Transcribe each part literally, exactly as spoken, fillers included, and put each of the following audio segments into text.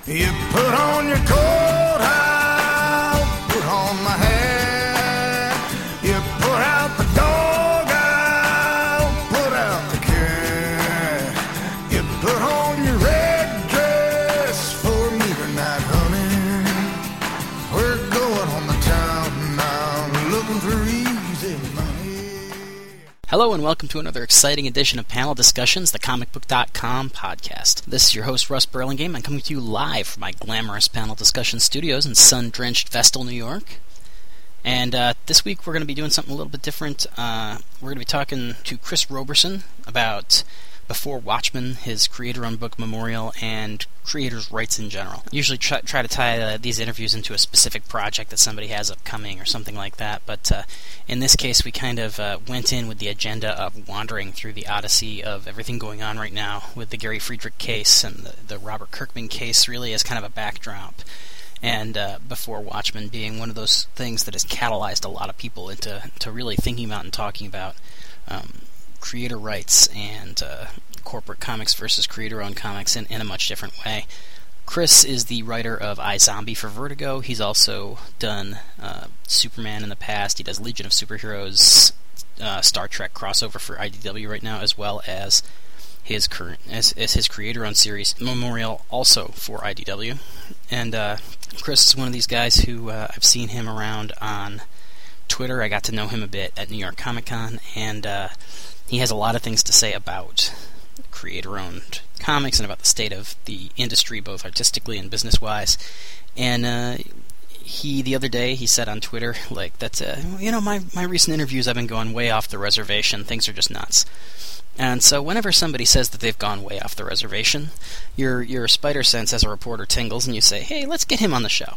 You put on your coat, I'll put on my hat. You put out the dog, I'll put out the cat. You put on your red dress for me tonight, honey. We're going on the town now, looking for easy money. Hello and welcome to another exciting edition of Panel Discussions, the comic book dot com podcast. This is your host, Russ Burlingame. I'm coming to you live from my glamorous Panel Discussion studios in sun-drenched Vestal, New York. And uh, this week we're going to be doing something a little bit different. Uh, we're going to be talking to Chris Roberson about Before Watchmen, his creator-owned book memorial, and creators' rights in general. Usually try, try to tie uh, these interviews into a specific project that somebody has upcoming or something like that, but uh, in this case we kind of uh, went in with the agenda of wandering through the odyssey of everything going on right now with the Gary Friedrich case and the, the Robert Kirkman case really as kind of a backdrop. And uh, Before Watchmen being one of those things that has catalyzed a lot of people into to really thinking about and talking about um, creator rights and uh, corporate comics versus creator-owned comics in, in a much different way. Chris is the writer of iZombie for Vertigo. He's also done uh, Superman in the past. He does Legion of Superheroes, uh, Star Trek crossover for I D W right now, as well as his current as, as his creator-owned series Memorial, also for I D W. And uh, Chris is one of these guys who uh, I've seen him around on Twitter. I got to know him a bit at New York Comic Con, and uh, he has a lot of things to say about creator-owned comics and about the state of the industry, both artistically and business-wise. And uh, he, the other day, he said on Twitter, like, that's, uh, you know, my, my recent interviews, I've been going way off the reservation. Things are just nuts. And so whenever somebody says that they've gone way off the reservation, your your spider sense as a reporter tingles, and you say, hey, let's get him on the show.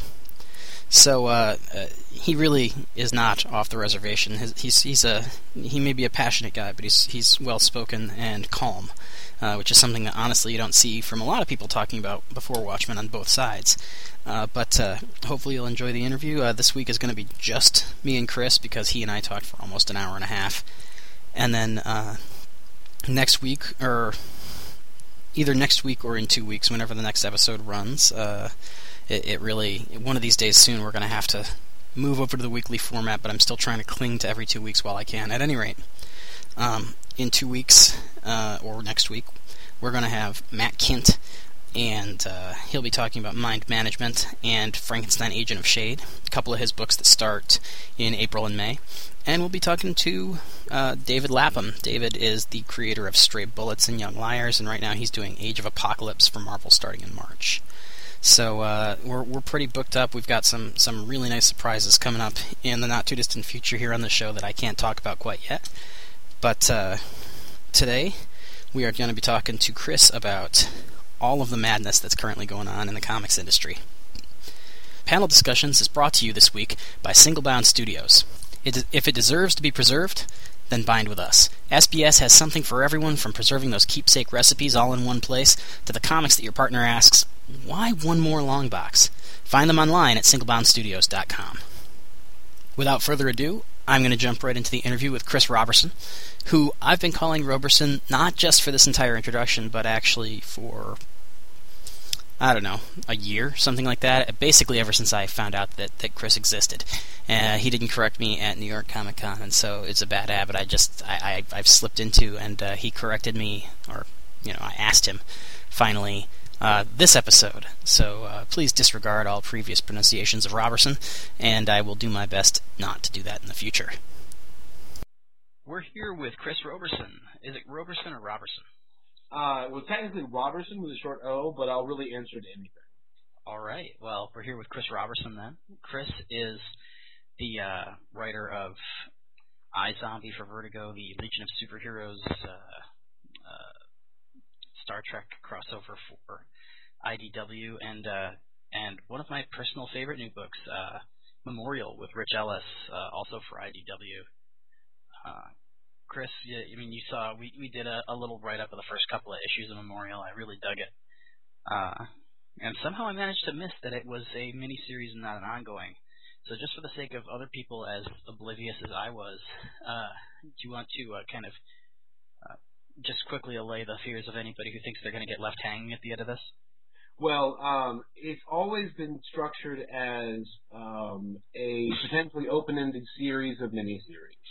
So uh, uh, he really is not off the reservation. His, he's he's a he may be a passionate guy, but he's he's well spoken and calm, uh, which is something that honestly you don't see from a lot of people talking about Before Watchmen on both sides. Uh, but uh, hopefully you'll enjoy the interview. Uh, this week is going to be just me and Chris because he and I talked for almost an hour and a half, and then uh, next week or either next week or in two weeks, whenever the next episode runs. Uh, It, it really, one of these days soon, we're going to have to move over to the weekly format, but I'm still trying to cling to every two weeks while I can. At any rate, um, in two weeks, uh, or next week, we're going to have Matt Kindt, and uh, he'll be talking about Mind Management and Frankenstein Agent of Shade, a couple of his books that start in April and May. And we'll be talking to uh, David Lapham. David is the creator of Stray Bullets and Young Liars, and right now he's doing Age of Apocalypse for Marvel starting in March. So uh, we're we're pretty booked up. We've got some, some really nice surprises coming up in the not-too-distant future here on the show that I can't talk about quite yet. But uh, today we are going to be talking to Chris about all of the madness that's currently going on in the comics industry. Panel Discussions is brought to you this week by Singlebound Studios. It, if it deserves to be preserved, then bind with us. S B S has something for everyone, from preserving those keepsake recipes all in one place to the comics that your partner asks, why one more long box? Find them online at singlebound studios dot com. Without further ado, I'm going to jump right into the interview with Chris Roberson, who I've been calling Roberson not just for this entire introduction, but actually for, I don't know, a year, something like that. Basically ever since I found out that, that Chris existed. Uh, he didn't correct me at New York Comic Con, and so it's a bad habit I just, I, I, I've slipped into, and uh, he corrected me, or, you know, I asked him, finally, Uh, this episode. So uh, please disregard all previous pronunciations of Roberson, and I will do my best not to do that in the future. We're here with Chris Roberson. Is it Roberson or Roberson? Uh, well, technically Roberson with a short O, but I'll really answer to anything. All right. Well, we're here with Chris Roberson then. Chris is the uh, writer of iZombie for Vertigo, the Legion of Superheroes uh, uh, Star Trek crossover for I D W, and uh, and one of my personal favorite new books, uh, Memorial with Rich Ellis, uh, also for I D W. Uh, Chris, yeah, I mean, you saw we we did a, a little write up of the first couple of issues of Memorial. I really dug it, uh, and somehow I managed to miss that it was a miniseries and not an ongoing. So just for the sake of other people as oblivious as I was, uh, do you want to uh, kind of uh, just quickly allay the fears of anybody who thinks they're going to get left hanging at the end of this? Well, um, it's always been structured as um, a potentially open-ended series of miniseries.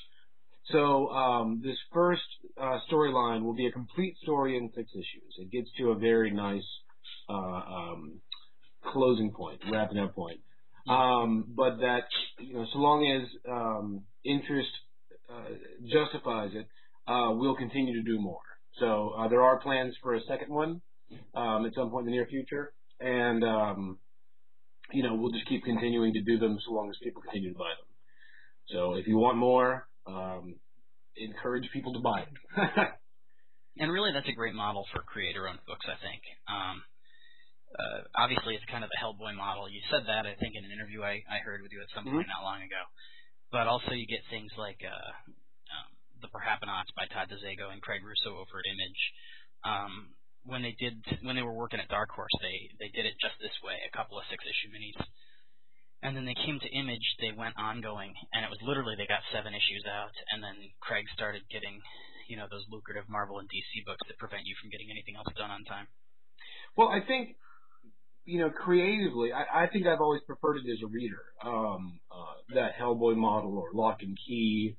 So um, this first uh, storyline will be a complete story in six issues. It gets to a very nice uh, um, closing point, wrapping up point. Um, but that, you know, so long as um, interest uh, justifies it, uh, we'll continue to do more. So uh, there are plans for a second one um, at some point in the near future, and um, you know, we'll just keep continuing to do them so long as people continue to buy them. So if you want more, um, encourage people to buy it. And really, that's a great model for creator-owned books, I think. Um, uh, obviously, it's kind of the Hellboy model. You said that, I think, in an interview I, I heard with you at some point Mm-hmm. not long ago. But also, you get things like uh, um, The Perhapanauts by Todd DeZago and Craig Russo over at Image. Um, when they did, when they were working at Dark Horse, they they did it just this way, a couple of six-issue minis. And then they came to Image, they went ongoing, and it was literally they got seven issues out, and then Craig started getting, you know, those lucrative Marvel and D C books that prevent you from getting anything else done on time. Well, I think, you know, creatively, I, I think I've always preferred it as a reader, um, uh, that Hellboy model or Lock and Key.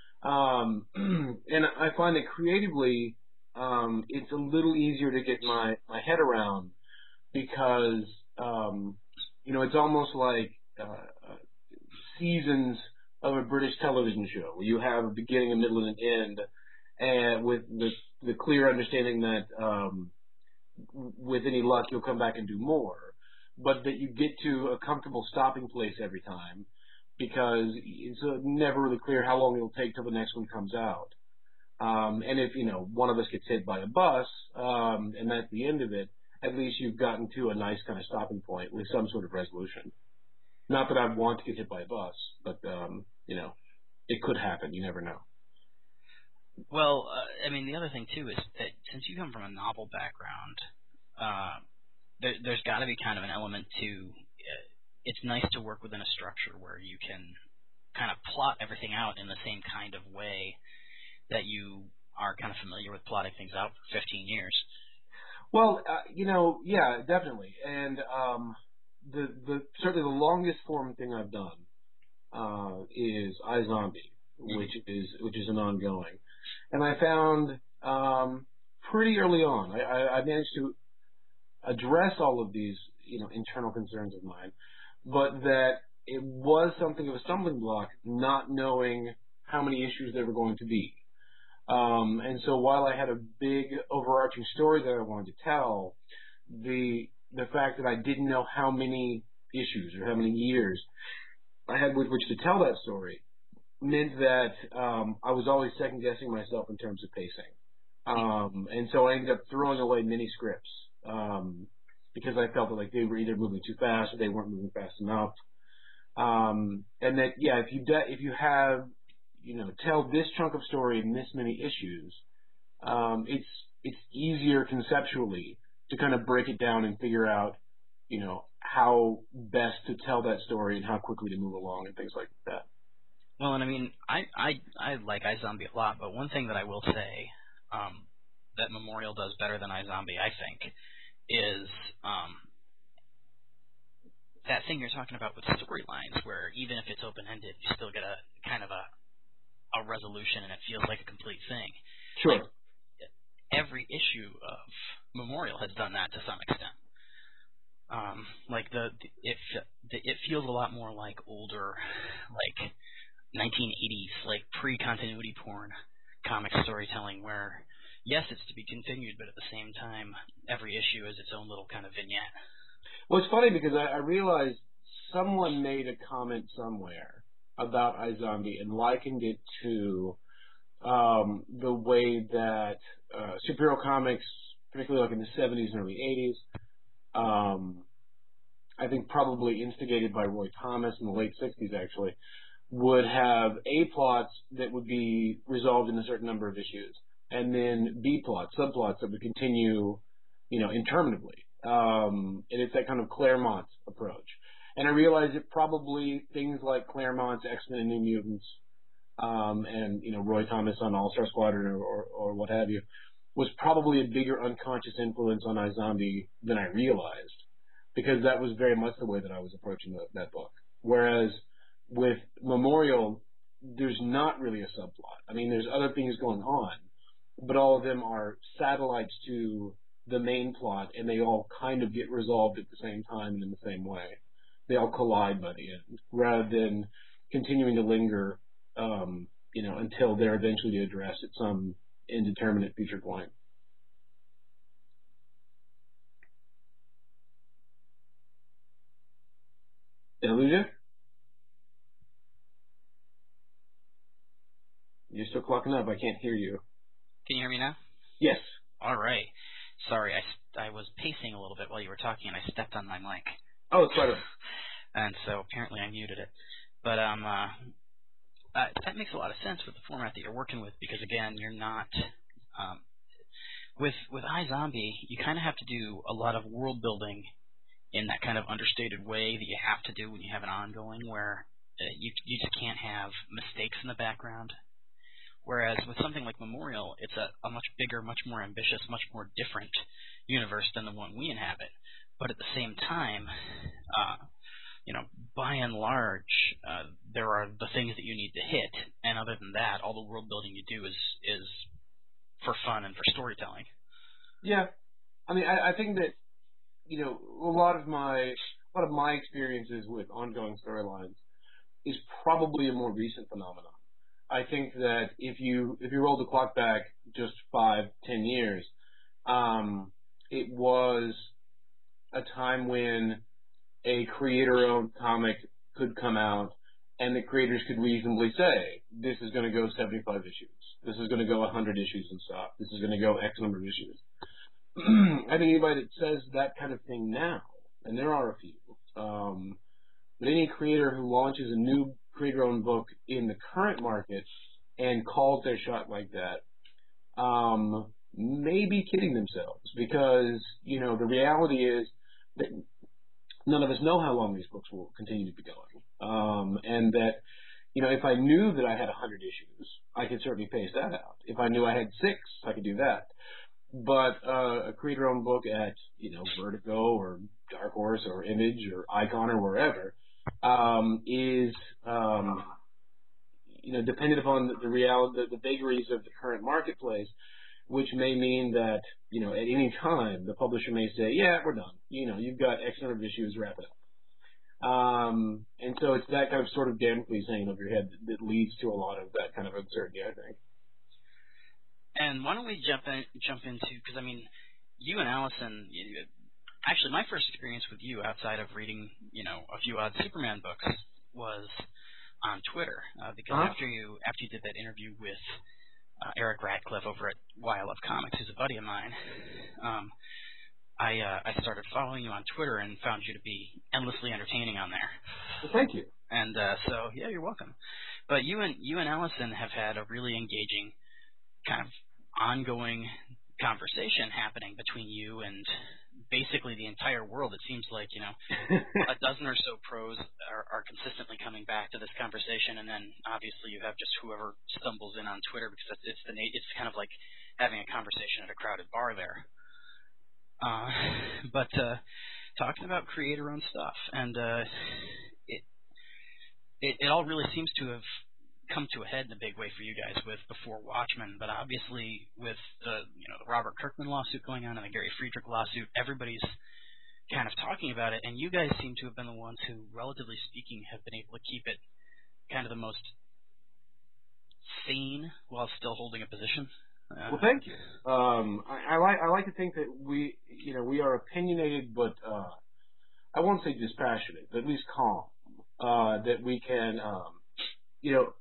Um, and I find that creatively, um, it's a little easier to get my, my head around because, um, you know, it's almost like uh, uh, seasons of a British television show where you have a beginning, a middle, and an end, and with the the clear understanding that um, with any luck you'll come back and do more, but that you get to a comfortable stopping place every time because it's uh, never really clear how long it'll take till the next one comes out. Um, and if, you know, one of us gets hit by a bus, um, and that's the end of it, at least you've gotten to a nice kind of stopping point with some sort of resolution. Not that I want to get hit by a bus, but, um, you know, it could happen. You never know. Well, uh, I mean, the other thing, too, is that since you come from a novel background, uh, there, there's got to be kind of an element to, uh, it's nice to work within a structure where you can kind of plot everything out in the same kind of way that you are kind of familiar with plotting things out for fifteen years. Well, uh, you know, yeah, definitely. And um, the the certainly the longest form thing I've done uh, is iZombie, which is which is an ongoing. And I found um, pretty early on, I, I, I managed to address all of these, you know, internal concerns of mine, but that it was something of a stumbling block, not knowing how many issues there were going to be. Um, and so while I had a big overarching story that I wanted to tell, the the fact that I didn't know how many issues or how many years I had with which to tell that story meant that um, I was always second guessing myself in terms of pacing. Um, and so I ended up throwing away many scripts um, because I felt that like they were either moving too fast or they weren't moving fast enough. Um, and that yeah, if you de- if you have you know, tell this chunk of story in this many issues, um, it's it's easier conceptually to kind of break it down and figure out, you know, how best to tell that story and how quickly to move along and things like that. Well, and I mean, I I, I like iZombie a lot, but one thing that I will say um, that Memorial does better than iZombie, I think, is um, that thing you're talking about with storylines, where even if it's open-ended, you still get a kind of a a resolution, and it feels like a complete thing. Sure. Like, every issue of Memorial has done that to some extent. Um, like the, the it the, it feels a lot more like older, like nineteen eighties, like pre-continuity porn comic storytelling, where yes, it's to be continued, but at the same time, every issue is its own little kind of vignette. Well, it's funny because I, I realized someone made a comment somewhere about iZombie and likened it to um, the way that uh, superhero comics, particularly like in the seventies and early eighties, um, I think probably instigated by Roy Thomas in the late sixties actually, would have A plots that would be resolved in a certain number of issues, and then B plots, subplots that would continue, you know, interminably. Um, and it's that kind of Claremont approach. And I realized that probably things like Claremont's X-Men and New Mutants, um, and, you know, Roy Thomas on All-Star Squadron or, or, or what have you, was probably a bigger unconscious influence on iZombie than I realized. because that was very much the way that I was approaching the, that book. Whereas with Memorial, there's not really a subplot. I mean, there's other things going on, but all of them are satellites to the main plot, and they all kind of get resolved at the same time and in the same way. They all collide by the end, rather than continuing to linger, um, you know, until they're eventually addressed at some indeterminate future point. Did I lose you? You're still clocking up. I can't hear you. Can you hear me now? Yes. All right. Sorry, I, I was pacing a little bit while you were talking, and I stepped on my mic. Oh, it's better. And so apparently I muted it. But um, uh, uh, that makes a lot of sense with the format that you're working with, because again, you're not um, with with iZombie. You kind of have to do a lot of world building in that kind of understated way that you have to do when you have an ongoing, where uh, you you just can't have mistakes in the background. Whereas with something like Memorial, it's a, a much bigger, much more ambitious, much more different universe than the one we inhabit. But at the same time, uh, you know, by and large, uh, there are the things that you need to hit, and other than that, all the world building you do is is for fun and for storytelling. Yeah, I mean, I, I think that, you know, a lot of my a lot of my experiences with ongoing storylines is probably a more recent phenomenon. I think that if you if you roll the clock back just five, ten years, um, it was a time when a creator-owned comic could come out and the creators could reasonably say, this is going to go seventy-five issues, this is going to go one hundred issues and stop, this is going to go X number of issues. I think anybody that says that kind of thing now, and there are a few, um, but any creator who launches a new creator-owned book in the current market and calls their shot like that, um, may be kidding themselves, because, you know, the reality is that none of us know how long these books will continue to be going, um, and that, you know, if I knew that I had one hundred issues, I could certainly pace that out. If I knew I had six, I could do that. But uh, a creator-owned book at, you know, Vertigo or Dark Horse or Image or Icon or wherever um, is, um, you know, dependent upon the, the reality, the, the vagaries of the current marketplace, which may mean that, you know, at any time the publisher may say, yeah, we're done. You know, you've got X number of issues, wrap it up. Um, and so it's that kind of sort of Damocles hanging over your head that, that leads to a lot of that kind of uncertainty, I think. And why don't we jump in, jump into, because I mean, you and Allison, you, actually my first experience with you outside of reading, you know, a few odd Superman books was on Twitter, uh, because Uh-huh. after you after you did that interview with uh, Eric Radcliffe over at Why I Love Comics, who's a buddy of mine, um, I uh, I started following you on Twitter and found you to be endlessly entertaining on there. Well, thank you. And uh, so yeah, you're welcome. But you and you and Allison have had a really engaging kind of ongoing conversation happening between you and basically the entire world. It seems like, you know, a dozen or so pros are, are consistently coming back to this conversation, and then obviously you have just whoever stumbles in on Twitter, because it's, it's the it's kind of like having a conversation at a crowded bar there. Uh, but uh, talking about creator-owned stuff, and uh, it, it it all really seems to have come to a head in a big way for you guys with Before Watchmen, but obviously with the you know the Robert Kirkman lawsuit going on and the Gary Friedrich lawsuit, everybody's kind of talking about it, and you guys seem to have been the ones who, relatively speaking, have been able to keep it kind of the most sane while still holding a position. Uh, Well, thank you. Um, I, I like I like to think that we you know we are opinionated, but uh, I won't say dispassionate, but at least calm. Uh, that we can um, you know.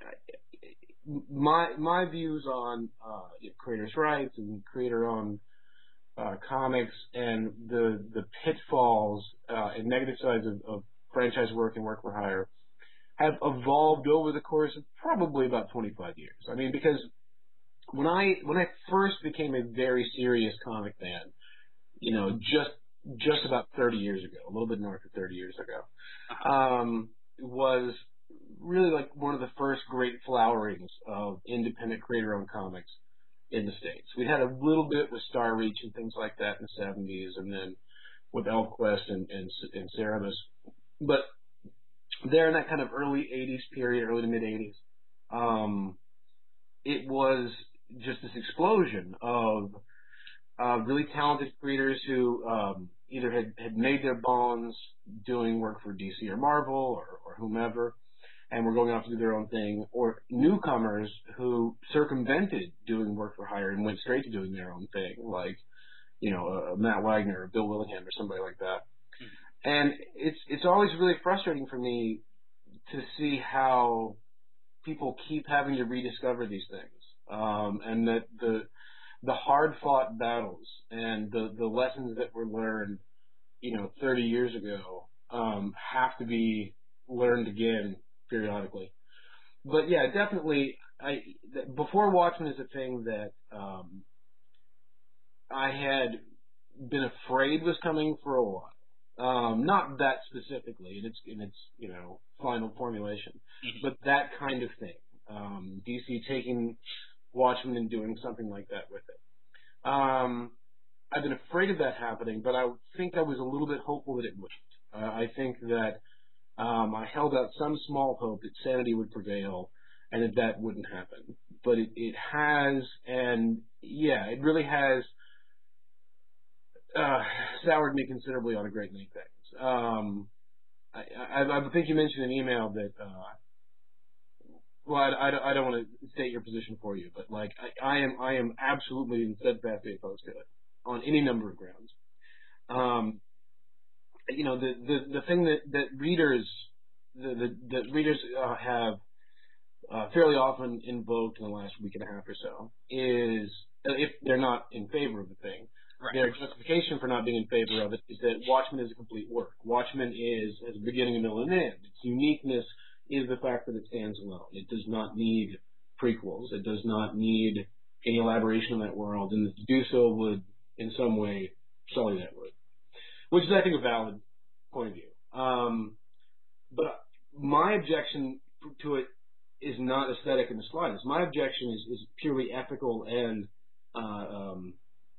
My my views on uh, you know, creators' rights and creator-owned uh, comics and the the pitfalls uh, and negative sides of, of franchise work and work for hire have evolved over the course of probably about twenty-five years. I mean, because when I when I first became a very serious comic fan, you know, just just about thirty years ago, a little bit north of thirty years ago, um, was really like one of the first great flowerings of independent creator-owned comics in the States. We had a little bit with Star Reach and things like that in the seventies, and then with ElfQuest and, and, and Cerebus. But there in that kind of early eighties period, early to mid eighties, um, it was just this explosion of uh, really talented creators who um, either had, had made their bones doing work for D C or Marvel or, or whomever, and were going off to do their own thing, or newcomers who circumvented doing work for hire and went straight to doing their own thing, like, you know, uh, Matt Wagner or Bill Willingham or somebody like that. And it's it's always really frustrating for me to see how people keep having to rediscover these things, um, and that the the hard-fought battles and the, the lessons that were learned, you know, thirty years ago, um, have to be learned again periodically. But yeah, definitely, I before Watchmen is a thing that um, I had been afraid was coming for a while. Um, not that specifically in its in its you know final formulation, mm-hmm. but that kind of thing. Um, D C taking Watchmen and doing something like that with it. Um, I've been afraid of that happening, but I think I was a little bit hopeful that it wouldn't. Uh, I think that um, I held out some small hope that sanity would prevail and that that wouldn't happen. But it, it has, and yeah, it really has uh, soured me considerably on a great many things. Um, I, I, I think you mentioned in an email that, uh, well, I, I, I don't want to state your position for you, but like I, I am, I am absolutely and steadfastly opposed to it on any number of grounds. Um, you know, the, the, the thing that, that readers, the, the, the readers uh, have uh, fairly often invoked in the last week and a half or so is, if they're not in favor of the thing, right. Their justification for not being in favor of it is that Watchmen is a complete work. Watchmen is has a beginning, a middle, and an end. Its uniqueness is the fact that it stands alone. It does not need prequels. It does not need any elaboration on that world, and to do so would, in some way, sully that would. Which is, I think, a valid point of view. Um, but my objection to it is not aesthetic in the slightest. My objection is, is purely ethical and, uh, um,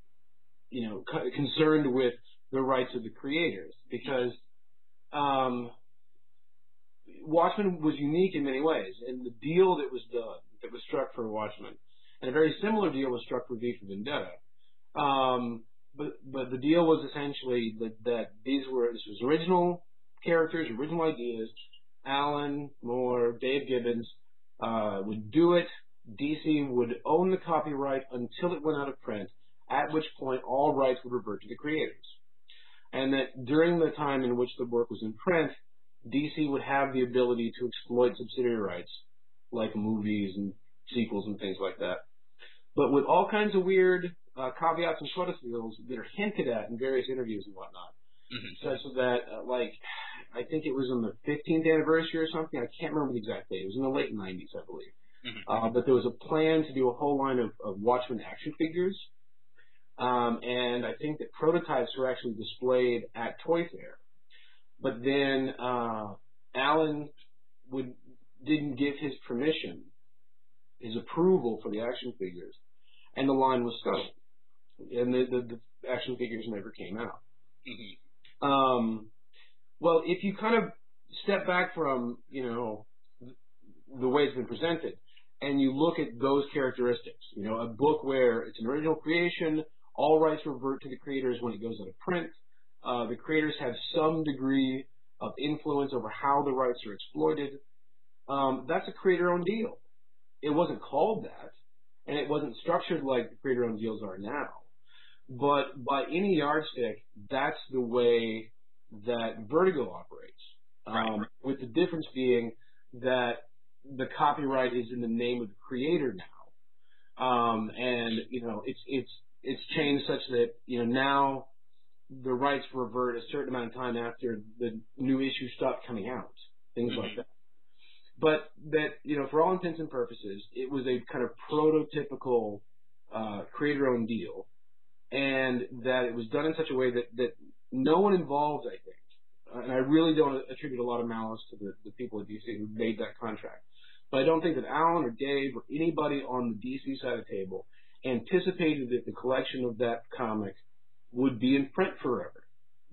you know, c- concerned with the rights of the creators. Because um, Watchmen was unique in many ways, and the deal that was done, that was struck for Watchmen, and a very similar deal was struck for V for Vendetta. Um, but but the deal was essentially that, that these were this was original characters, original ideas. Alan Moore, Dave Gibbons uh, would do it. D C would own the copyright until it went out of print, at which point all rights would revert to the creators. And that during the time in which the work was in print, D C would have the ability to exploit subsidiary rights, like movies and sequels and things like that. But with all kinds of weird uh, caveats and codicils that are hinted at in various interviews and whatnot. Mm-hmm. Such that, uh, like, I think it was on the fifteenth anniversary or something. I can't remember the exact date. It was in the late nineties, I believe. Mm-hmm. Uh, but there was a plan to do a whole line of, of Watchmen action figures. Um, and I think that prototypes were actually displayed at Toy Fair. But then uh, Alan would didn't give his permission, his approval for the action figures, and the line was scuttled. And the, the, the action figures never came out. Mm-hmm. Um, well, if you kind of step back from, you know, the way it's been presented, and you look at those characteristics, you know, a book where it's an original creation, all rights revert to the creators when it goes out of print, uh, the creators have some degree of influence over how the rights are exploited, um, that's a creator-owned deal. It wasn't called that, and it wasn't structured like the creator-owned deals are now. But by any yardstick, that's the way that Vertigo operates. Um, right. With the difference being that the copyright is in the name of the creator now, um, and you know it's it's it's changed such that you know now the rights revert a certain amount of time after the new issue stopped coming out, things mm-hmm. like that. But that you know, for all intents and purposes, it was a kind of prototypical uh, creator-owned deal. And that it was done in such a way that, that no one involved, I think, uh, and I really don't attribute a lot of malice to the, the people at D C who made that contract, but I don't think that Alan or Dave or anybody on the D C side of the table anticipated that the collection of that comic would be in print forever.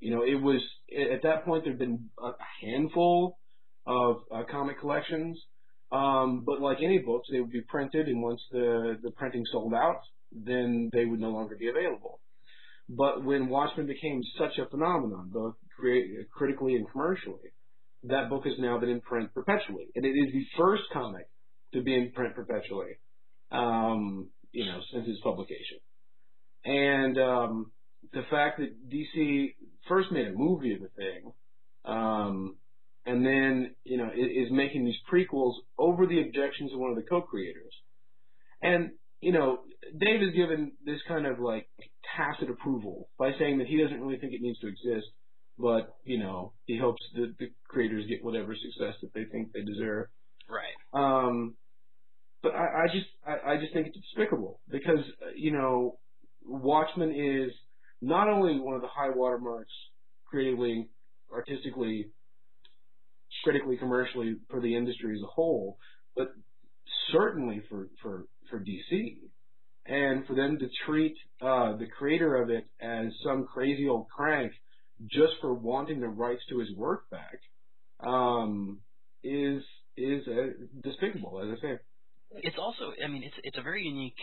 You know, it was at that point there'd been a handful of uh, comic collections, um, but like any books, they would be printed, and once the the printing sold out, then they would no longer be available. But when Watchmen became such a phenomenon, both crea- critically and commercially, that book has now been in print perpetually, and it is the first comic to be in print perpetually, um, you know, since its publication. And um, the fact that D C first made a movie of the thing, um, and then, you know, is making these prequels over the objections of one of the co-creators. And, you know, Dave has given this kind of like tacit approval by saying that he doesn't really think it needs to exist, but, you know, he hopes that the creators get whatever success that they think they deserve. Right. Um, but I, I just, I, I just think it's despicable because, uh, you know, Watchmen is not only one of the high watermarks creatively, artistically, critically, commercially for the industry as a whole, but certainly for, for, for D C. And for them to treat uh, the creator of it as some crazy old crank just for wanting the rights to his work back um, is is uh, despicable, as I say. It's also, I mean, it's it's a very unique.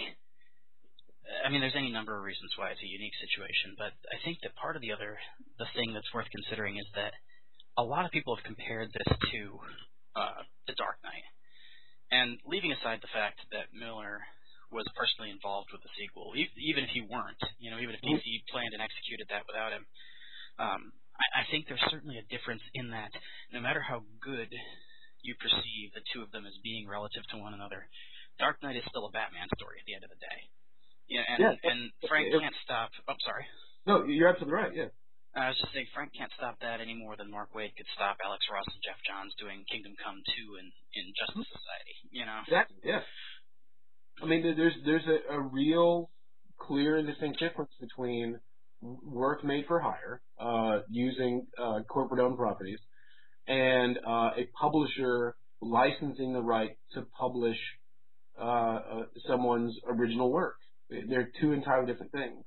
I mean, there's any number of reasons why it's a unique situation, but I think that part of the other, the thing that's worth considering is that a lot of people have compared this to uh, The Dark Knight. And leaving aside the fact that Miller was personally involved with the sequel, even if he weren't, you know, even if D C planned and executed that without him, um, I, I think there's certainly a difference in that no matter how good you perceive the two of them as being relative to one another, Dark Knight is still a Batman story at the end of the day. Yeah, and, yeah. and Frank can't stop. Oh, sorry. No, you're absolutely right, yeah. I was just saying, Frank can't stop that any more than Mark Waid could stop Alex Ross and Jeff Johns doing Kingdom Come two and in Justice Society. You know, exactly. Yeah. I mean, there's there's a, a real clear and distinct difference between work made for hire, uh, using uh, corporate-owned properties, and uh, a publisher licensing the right to publish uh, uh, someone's original work. They're two entirely different things.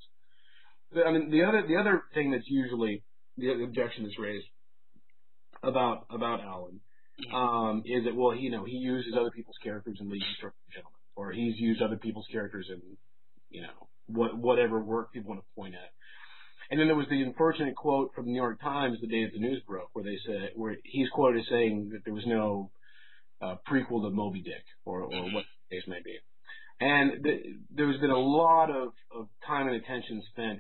I mean, the other the other thing that's usually the objection that's raised about about Alan um, is that, well, you know, he uses other people's characters in League of Extraordinary Gentlemen, or he's used other people's characters in, you know, what whatever work people want to point at. And then there was the unfortunate quote from the New York Times the day that the news broke, where they said, where he's quoted as saying that there was no uh, prequel to Moby Dick, or or what the case may be. And th- there's been a lot of, of time and attention spent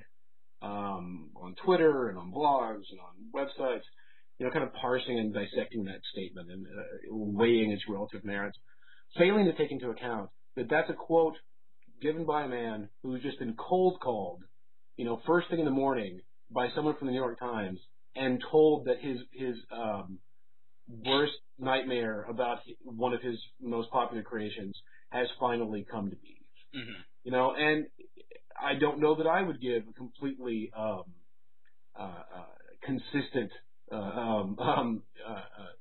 um, on Twitter and on blogs and on websites, you know, kind of parsing and dissecting that statement and uh, weighing its relative merits, failing to take into account that that's a quote given by a man who's just been cold called, you know, first thing in the morning by someone from the New York Times and told that his his um, worst nightmare about one of his most popular creations has finally come to be. Mm-hmm. You know, and I don't know that I would give a completely um, uh, uh, consistent, uh, um, um, uh, uh,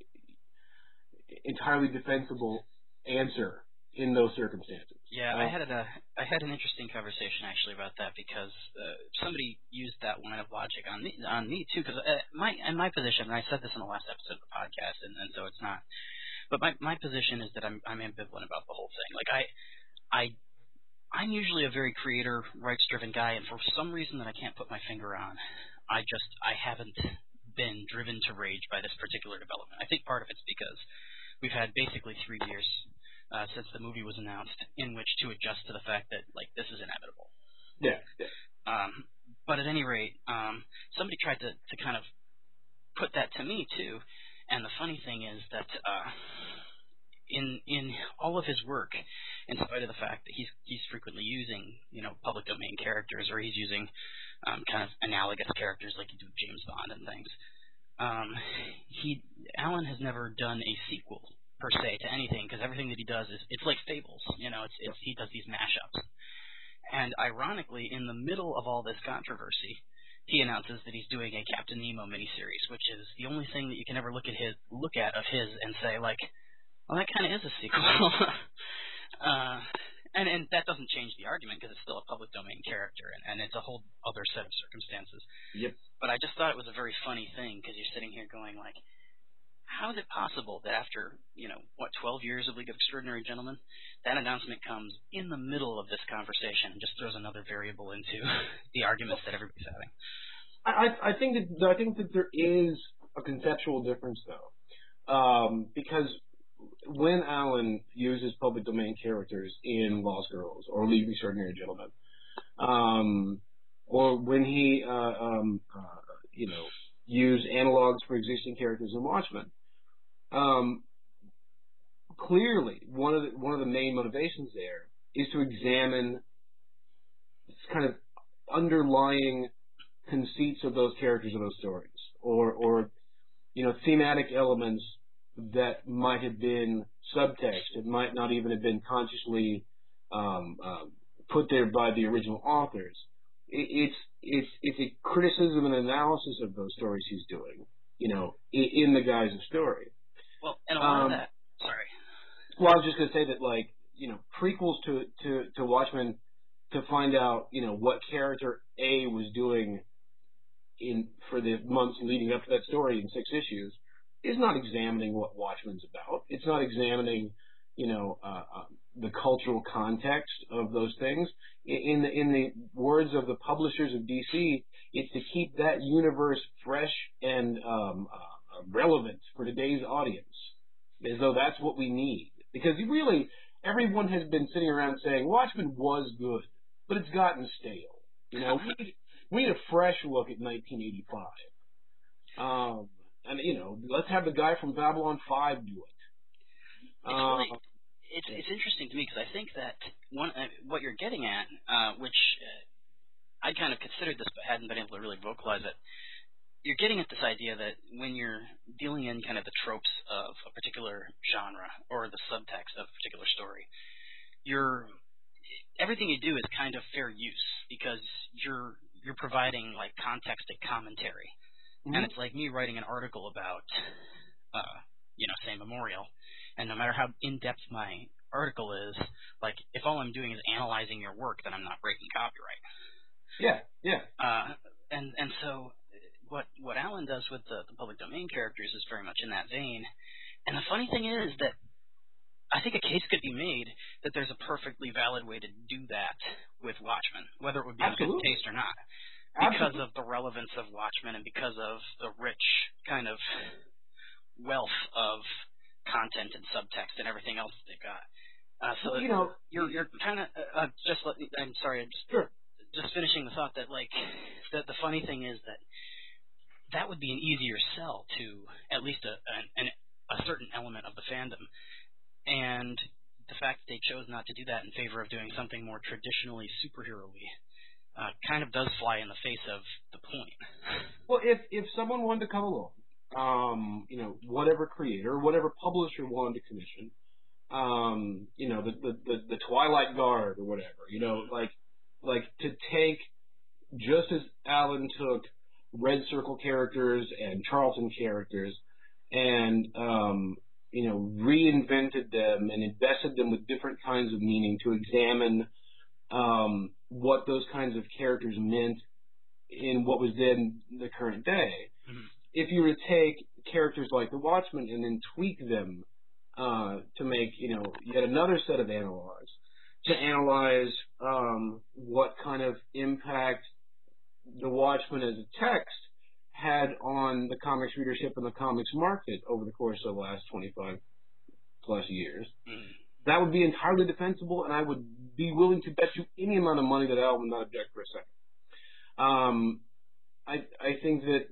entirely defensible answer in those circumstances. Yeah, uh, I had a I had an interesting conversation actually about that because uh, somebody used that line of logic on me on me too. Because uh, my in my position, and I said this in the last episode of the podcast, and, and so it's not. But my my position is that I'm I'm ambivalent about the whole thing. Like I I I'm usually a very creator, rights driven guy, and for some reason that I can't put my finger on, I just I haven't been driven to rage by this particular development. I think part of it's because we've had basically three years. Uh, since the movie was announced, in which to adjust to the fact that, like, this is inevitable. Yeah. yeah. Um, but at any rate, um, somebody tried to, to kind of put that to me, too. And the funny thing is that uh, in in all of his work, in spite of the fact that he's he's frequently using, you know, public domain characters, or he's using um, kind of analogous characters like he did with James Bond and things, um, he Alan has never done a sequel per se to anything, because everything that he does is it's like Fables, you know, it's it's he does these mashups. And ironically, in the middle of all this controversy, he announces that he's doing a Captain Nemo miniseries, which is the only thing that you can ever look at his look at of his and say, like, well, that kind of is a sequel. uh, and and that doesn't change the argument because it's still a public domain character, and, and it's a whole other set of circumstances. Yep. But I just thought it was a very funny thing because you're sitting here going like, how is it possible that after, you know, what, twelve years of League of Extraordinary Gentlemen, that announcement comes in the middle of this conversation and just throws another variable into the arguments that everybody's having? I, I think that I think that there is a conceptual difference though, um, because when Alan uses public domain characters in Lost Girls or League of Extraordinary Gentlemen, um, or when he, uh, um, uh, you know, used analogs for existing characters in Watchmen, um, clearly one of the, one of the main motivations there is to examine this kind of underlying conceits of those characters or those stories, or, or you know, thematic elements that might have been subtext. It might not even have been consciously um, um, put there by the original authors. It, it's it's it's a criticism and analysis of those stories he's doing, you know, in, in the guise of story. Well, and a lot um, of that. Sorry. Well, I was just going to say that, like, you know, prequels to, to, to Watchmen, to find out, you know, what character A was doing in for the months leading up to that story in six issues, is not examining what Watchmen's about. It's not examining, you know, uh, uh, the cultural context of those things. In the, in the words of the publishers of D C, it's to keep that universe fresh and um, uh, relevant for today's audience, as though that's what we need. Because really, everyone has been sitting around saying Watchmen was good, but it's gotten stale. You know, we need, we need a fresh look at nineteen eighty-five. Um, and, you know, let's have the guy from Babylon five do it. It's really, it's, it's interesting to me because I think that one uh, what you're getting at, uh, which uh, I kind of considered this but hadn't been able to really vocalize it, you're getting at this idea that when you're dealing in kind of the tropes of a particular genre or the subtext of a particular story, you're everything you do is kind of fair use because you're you're providing like context and commentary. Mm-hmm. And it's like me writing an article about, uh, you know, say Memorial, and no matter how in-depth my article is, like if all I'm doing is analyzing your work, then I'm not breaking copyright. Yeah, yeah. Uh, and and so what what Alan does with the, the public domain characters is very much in that vein. And the funny thing is that I think a case could be made that there's a perfectly valid way to do that with Watchmen, whether it would be in good taste or not. Because Absolutely. Of the relevance of Watchmen and because of the rich kind of wealth of content and subtext and everything else that they've got. Uh, so well, you know, you're you're kind of uh, just. Let me, I'm sorry. I'm just, sure. just finishing the thought that like that the funny thing is that that would be an easier sell to at least a an, a certain element of the fandom, and the fact that they chose not to do that in favor of doing something more traditionally superhero-y. Uh, kind of does fly in the face of the point. Well, if if someone wanted to come along, um, you know, whatever creator, whatever publisher wanted to commission, um, you know, the, the the the Twilight Guard or whatever, you know, like like to take just as Alan took Red Circle characters and Charlton characters and um, you know, reinvented them and invested them with different kinds of meaning to examine um, what those kinds of characters meant in what was then the current day. Mm-hmm. If you were to take characters like the Watchmen and then tweak them uh, to make, you know, yet another set of analogs to analyze um, what kind of impact the Watchmen as a text had on the comics readership and the comics market over the course of the last twenty-five plus years, mm-hmm. that would be entirely defensible, and I would be willing to bet you any amount of money that Al would not object for a second. Um, I I think that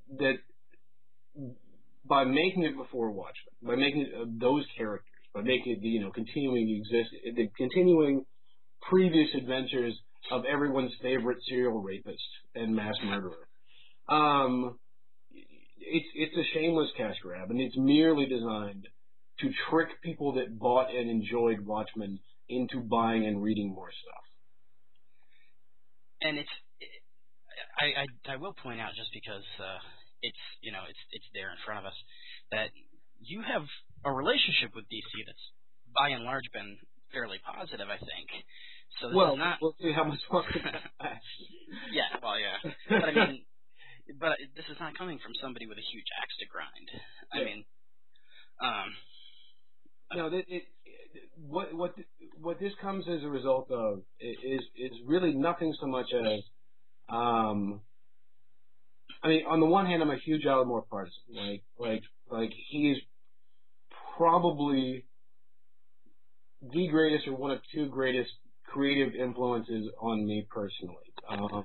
that by making it before Watchmen, by making it uh, those characters, by making it the, you know, continuing exist, the continuing previous adventures of everyone's favorite serial rapist and mass murderer, um, it's it's a shameless cash grab, and it's merely designed to trick people that bought and enjoyed Watchmen into buying and reading more stuff. And it's, it, I, I I will point out, just because uh, it's you know it's it's there in front of us, that you have a relationship with D C that's by and large been fairly positive, I think. So this well, is not. we'll see how much longer that lasts. Yeah, well, yeah, but I mean, but this is not coming from somebody with a huge axe to grind. I Yeah. mean, um, No, it, it, it, what what what this comes as a result of is is really nothing so much as, um, I mean, on the one hand, I'm a huge Alan Moore partisan. Like like like he is probably the greatest or one of two greatest creative influences on me personally. Um,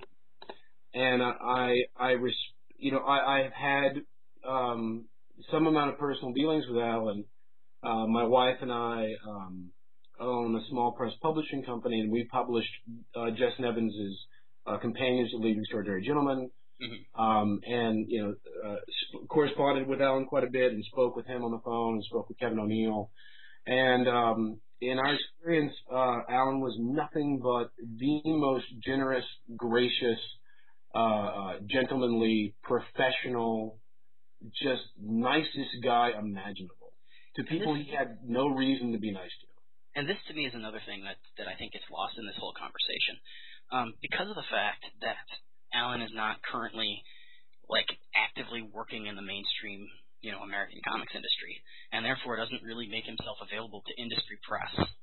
and I I res, you know I I've had um, some amount of personal dealings with Alan. Uh, my wife and I um, own a small press publishing company, and we published uh, Jess Nevins' uh, Companions to Lead Extraordinary Gentlemen, mm-hmm. um, and you know uh, corresponded with Alan quite a bit, and spoke with him on the phone, and spoke with Kevin O'Neill, and um, in our experience, uh, Alan was nothing but the most generous, gracious, uh, uh, gentlemanly, professional, just nicest guy imaginable. To people this, he had no reason to be nice to. And this, to me, is another thing that, that I think gets lost in this whole conversation. Um, because of the fact that Alan is not currently, like, actively working in the mainstream, you know, American comics industry, and therefore doesn't really make himself available to industry press,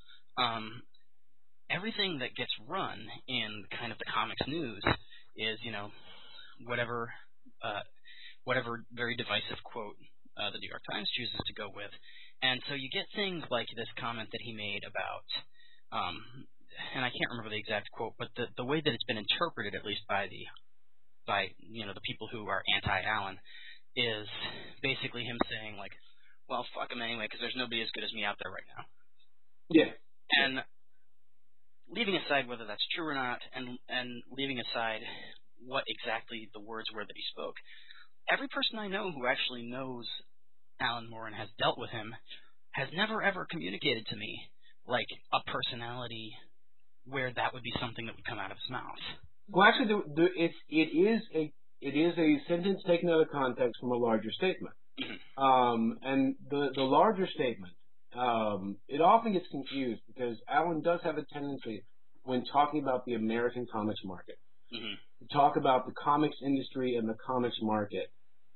um, everything that gets run in kind of the comics news is, you know, whatever, uh, whatever very divisive quote Uh, the New York Times chooses to go with. And so you get things like this comment that he made about, um, and I can't remember the exact quote, but the, the way that it's been interpreted, at least by the, by, you know, the people who are anti-Alan, is basically him saying, like, well, fuck him anyway, because there's nobody as good as me out there right now. Yeah. And leaving aside whether that's true or not, and and leaving aside what exactly the words were that he spoke, every person I know who actually knows Alan Moore and has dealt with him has never ever communicated to me like a personality where that would be something that would come out of his mouth. Well, actually, the, the, it's it is a it is a sentence taken out of context from a larger statement. Mm-hmm. Um, and the the larger statement, um, it often gets confused because Alan does have a tendency when talking about the American comics market mm-hmm. to talk about the comics industry and the comics market.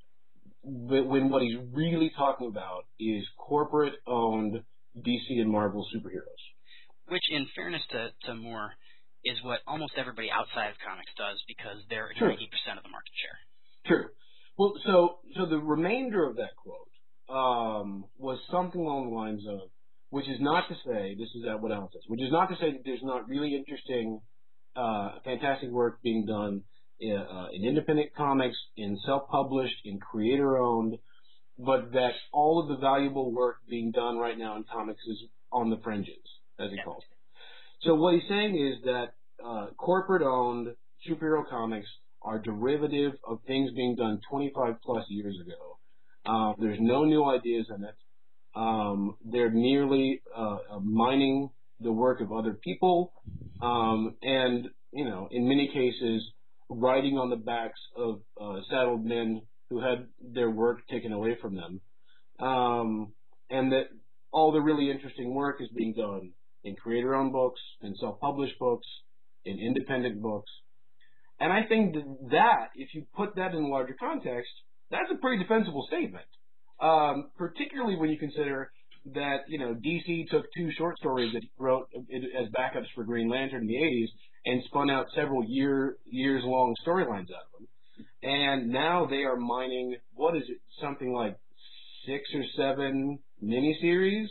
When what he's really talking about is corporate-owned D C and Marvel superheroes. Which, in fairness to, to Moore, is what almost everybody outside of comics does because they're True. ninety percent of the market share. True. Well, so so the remainder of that quote um, was something along the lines of, which is not to say, this is what Alan says, which is not to say that there's not really interesting, uh, fantastic work being done in, uh, in independent comics, in self-published, in creator-owned, but that all of the valuable work being done right now in comics is on the fringes, as he yeah. calls it. So what he's saying is that uh, corporate-owned superhero comics are derivative of things being done twenty-five plus years ago. Uh, there's no new ideas in it. Um, they're merely uh, mining the work of other people, um, and you know, in many cases, riding on the backs of uh, saddled men who had their work taken away from them, um, and that all the really interesting work is being done in creator-owned books, in self-published books, in independent books. And I think that, if you put that in a larger context, that's a pretty defensible statement. Um, particularly when you consider that, you know, D C took two short stories that he wrote as backups for Green Lantern in the eighties and spun out several year years long storylines out of them. And now they are mining, what is it, something like six or seven miniseries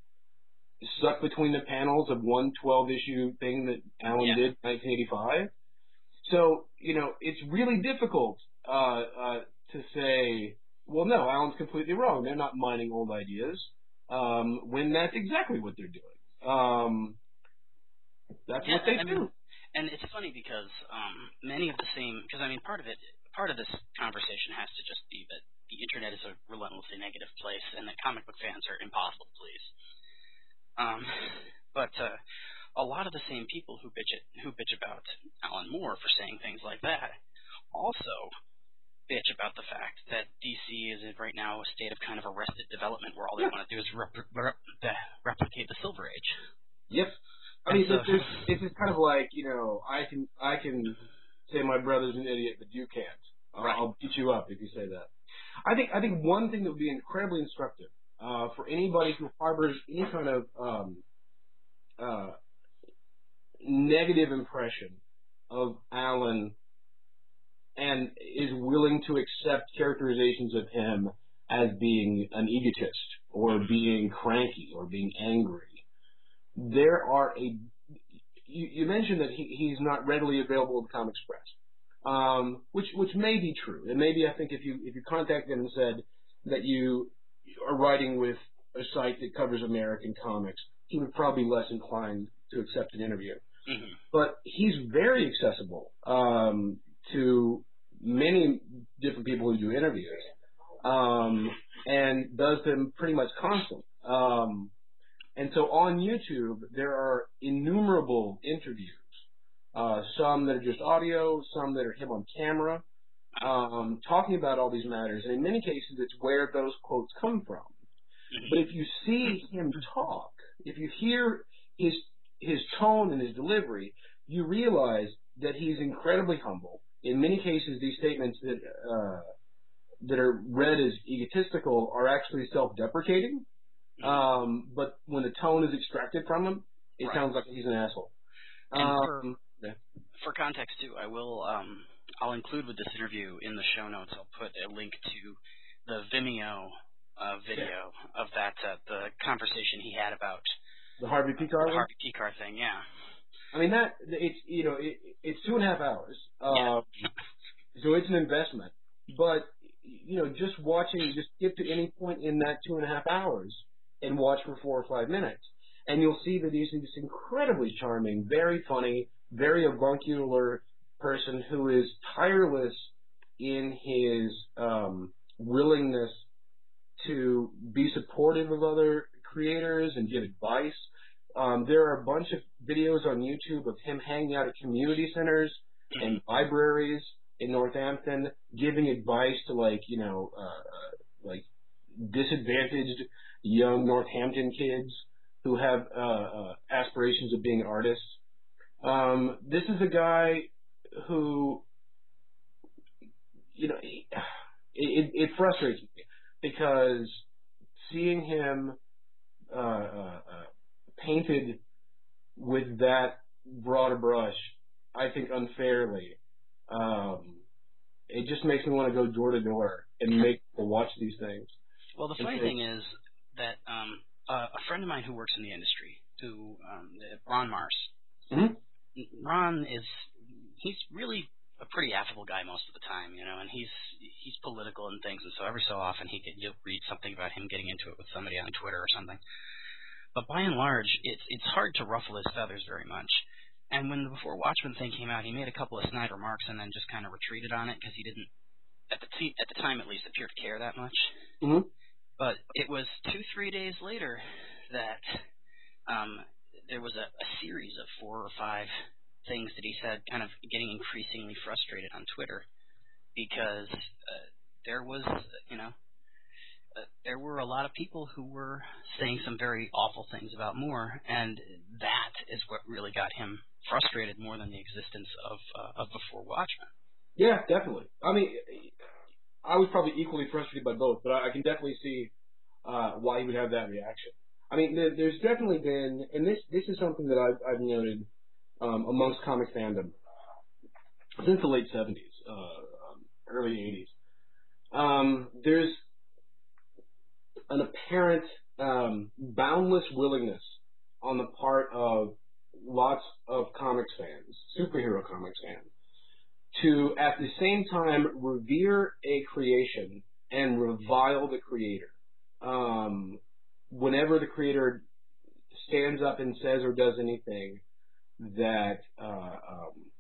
stuck between the panels of one twelve-issue thing that Alan yeah. did in nineteen eighty-five. So, you know, it's really difficult uh, uh, to say, well, no, Alan's completely wrong. They're not mining old ideas, um, when that's exactly what they're doing. Um, that's yeah, what they I do. mean, and it's funny because um, many of the same, because I mean, part of it, part of this conversation has to just be that the internet is a relentlessly negative place and that comic book fans are impossible to please. Um, but uh, a lot of the same people who bitch it, who bitch about Alan Moore for saying things like that also bitch about the fact that D C is in right now a state of kind of arrested development where all they Yeah. want to do is rep- rep- replicate the Silver Age. Yep. I mean, So- it's, it's, it's just kind of like, you know, I can I can say my brother's an idiot, but you can't. I'll, Right. I'll beat you up if you say that. I think I think one thing that would be incredibly instructive uh, for anybody who harbors any kind of um, uh, negative impression of Alan and is willing to accept characterizations of him as being an egotist or being cranky or being angry. There are a you, you mentioned that he, he's not readily available at Comic Express, um, which which may be true. And maybe I think if you if you contacted him and said that you are writing with a site that covers American comics, he would probably be less inclined to accept an interview. Mm-hmm. But he's very accessible um, to many different people who do interviews, um, and does them pretty much constantly. Um, and so on YouTube, there are innumerable interviews, uh, some that are just audio, some that are him on camera, um, talking about all these matters. And in many cases, it's where those quotes come from. But if you see him talk, if you hear his his tone and his delivery, you realize that he's incredibly humble. In many cases, these statements that uh, that are read as egotistical are actually self-deprecating. Um, but when the tone is extracted from him, it Right. sounds like he's an asshole. And for, Um, yeah. for context too, I will um, I'll include with this interview in the show notes. I'll put a link to the Vimeo uh, video of that uh, the conversation he had about The Harvey Picar the one? Harvey Picar thing. Yeah. I mean, that, it's, you know, it, it's two and a half hours. Yeah. Um, so it's an investment. But, you know, just watching, just skip to any point in that two and a half hours and watch for four or five minutes. And you'll see that he's this incredibly charming, very funny, very avuncular person who is tireless in his um, willingness to be supportive of other creators and give advice. Um, there are a bunch of videos on YouTube of him hanging out at community centers and libraries in Northampton, giving advice to, like, you know, uh, uh, like disadvantaged young Northampton kids who have uh, uh, aspirations of being artists. Um, this is a guy who, you know, he, it, it frustrates me because seeing him uh, uh, uh, painted with that broad a brush, I think unfairly, um, it just makes me want to go door to door and make people watch these things. Well, the funny Okay. thing is that um, uh, a friend of mine who works in the industry, who um, Ron Mars, Mm-hmm. Ron is he's really a pretty affable guy most of the time, you know, and he's he's political and things, and so every so often he could you'll read something about him getting into it with somebody on Twitter or something. But by and large, it's it's hard to ruffle his feathers very much. And when the Before Watchmen thing came out, he made a couple of snide remarks and then just kind of retreated on it because he didn't, at the t- at the time at least, appear to care that much. Mm-hmm. But it was two, three days later that um, there was a, a series of four or five things that he said, kind of getting increasingly frustrated on Twitter because uh, there was, uh, you know, uh, there were a lot of people who were saying some very awful things about Moore, and that is what really got him frustrated more than the existence of uh, of Before Watchmen. Yeah, definitely. I mean, I was probably equally frustrated by both, but I, I can definitely see uh, why he would have that reaction. I mean, there, there's definitely been, and this this is something that I've, I've noted um, amongst comic fandom since the late seventies, uh, um, early eighties. Um, there's an apparent um, boundless willingness on the part of lots of comics fans, superhero comics fans, to at the same time revere a creation and revile the creator. Um, whenever the creator stands up and says or does anything that uh, um,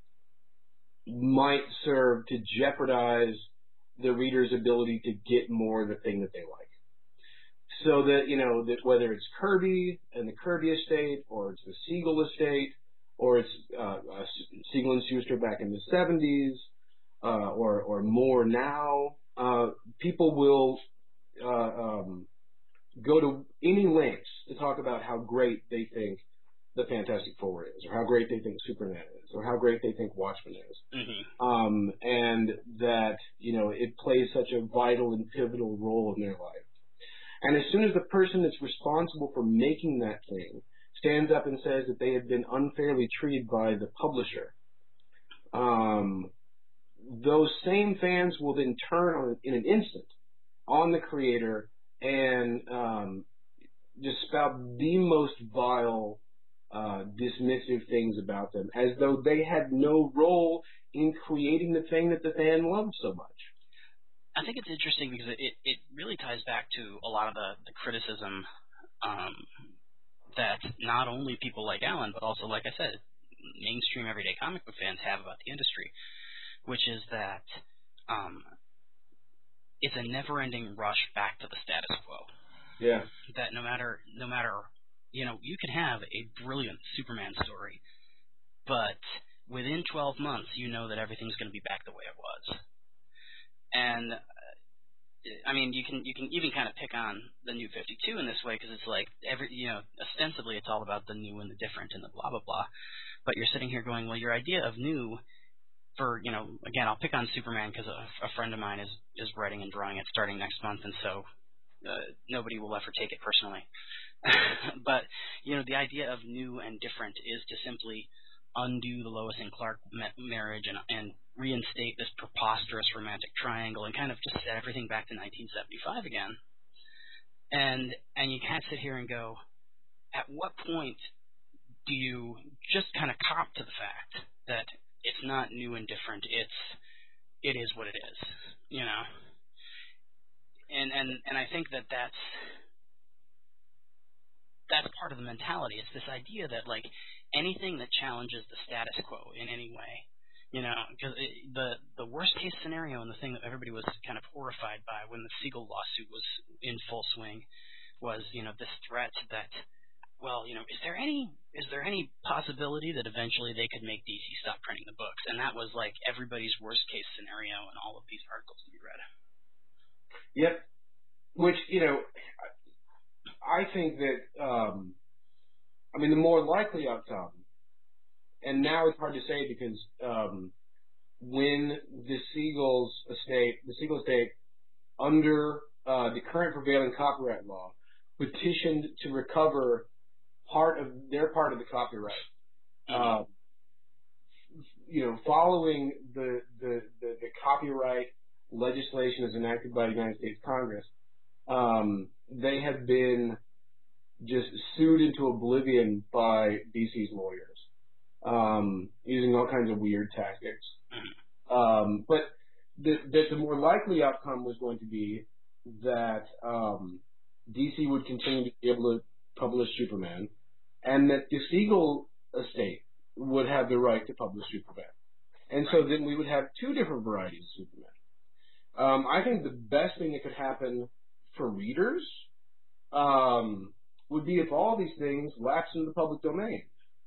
might serve to jeopardize the reader's ability to get more of the thing that they like. So that, you know, that whether it's Kirby and the Kirby estate, or it's the Siegel estate, or it's uh, uh, Siegel and Schuster back in the seventies, uh, or or more now, uh, people will uh, um, go to any lengths to talk about how great they think the Fantastic Four is, or how great they think Superman is, or how great they think Watchmen is. Mm-hmm. Um, and that, you know, it plays such a vital and pivotal role in their life. And as soon as the person that's responsible for making that thing stands up and says that they have been unfairly treated by the publisher, um, those same fans will then turn on in an instant on the creator and um, just spout the most vile, uh, dismissive things about them, as though they had no role in creating the thing that the fan loved so much. I think it's interesting because it, it really ties back to a lot of the, the criticism um, that not only people like Alan, but also, like I said, mainstream everyday comic book fans have about the industry, which is that um, it's a never-ending rush back to the status quo. Yeah. That no matter, no matter, you know, you can have a brilliant Superman story, but within twelve months, you know that everything's going to be back the way it was. And uh, I mean, you can you can even kind of pick on the New fifty-two in this way because it's like every you know ostensibly it's all about the new and the different and the blah blah blah, but you're sitting here going, well, your idea of new, for you know again, I'll pick on Superman because a, a friend of mine is is writing and drawing it starting next month, and so uh, nobody will ever take it personally. But you know, the idea of new and different is to simply undo the Lois and Clark ma- marriage and and reinstate this preposterous romantic triangle and kind of just set everything back to nineteen seventy-five again. And and you can't sit here and go, at what point do you just kind of cop to the fact that it's not new and different, it's it is what it is, you know? And and and I think that that's that's part of the mentality. It's this idea that like anything that challenges the status quo in any way, you know, because the the worst case scenario and the thing that everybody was kind of horrified by when the Siegel lawsuit was in full swing was, you know, this threat that, well, you know, is there any is there any possibility that eventually they could make D C stop printing the books? And that was like everybody's worst case scenario in all of these articles that you read. Yep. Which, you know, I think that, um, I mean, the more likely outcome, and now it's hard to say because um, when the Siegel's estate, the Siegel estate, under uh, the current prevailing copyright law, petitioned to recover part of their part of the copyright. Mm-hmm. Uh, you know, following the, the, the, the copyright legislation as enacted by the United States Congress, um, they have been just sued into oblivion by D C's lawyers, um, using all kinds of weird tactics. Um, but the, the, the more likely outcome was going to be that um, D C would continue to be able to publish Superman, and that the Siegel estate would have the right to publish Superman. And so then we would have two different varieties of Superman. Um, I think the best thing that could happen for readers um, would be if all these things lapse into the public domain.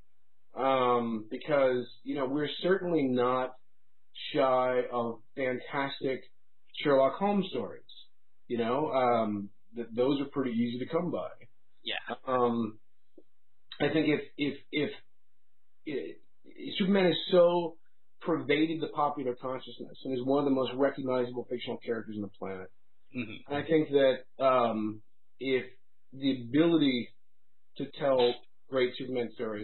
Um, because, you know, we're certainly not shy of fantastic Sherlock Holmes stories. You know, um, th- those are pretty easy to come by. Yeah. Um, I think if, if, if, if Superman is so pervaded the popular consciousness and is one of the most recognizable fictional characters on the planet, Mm-hmm. I think that um, if the ability to tell great Superman stories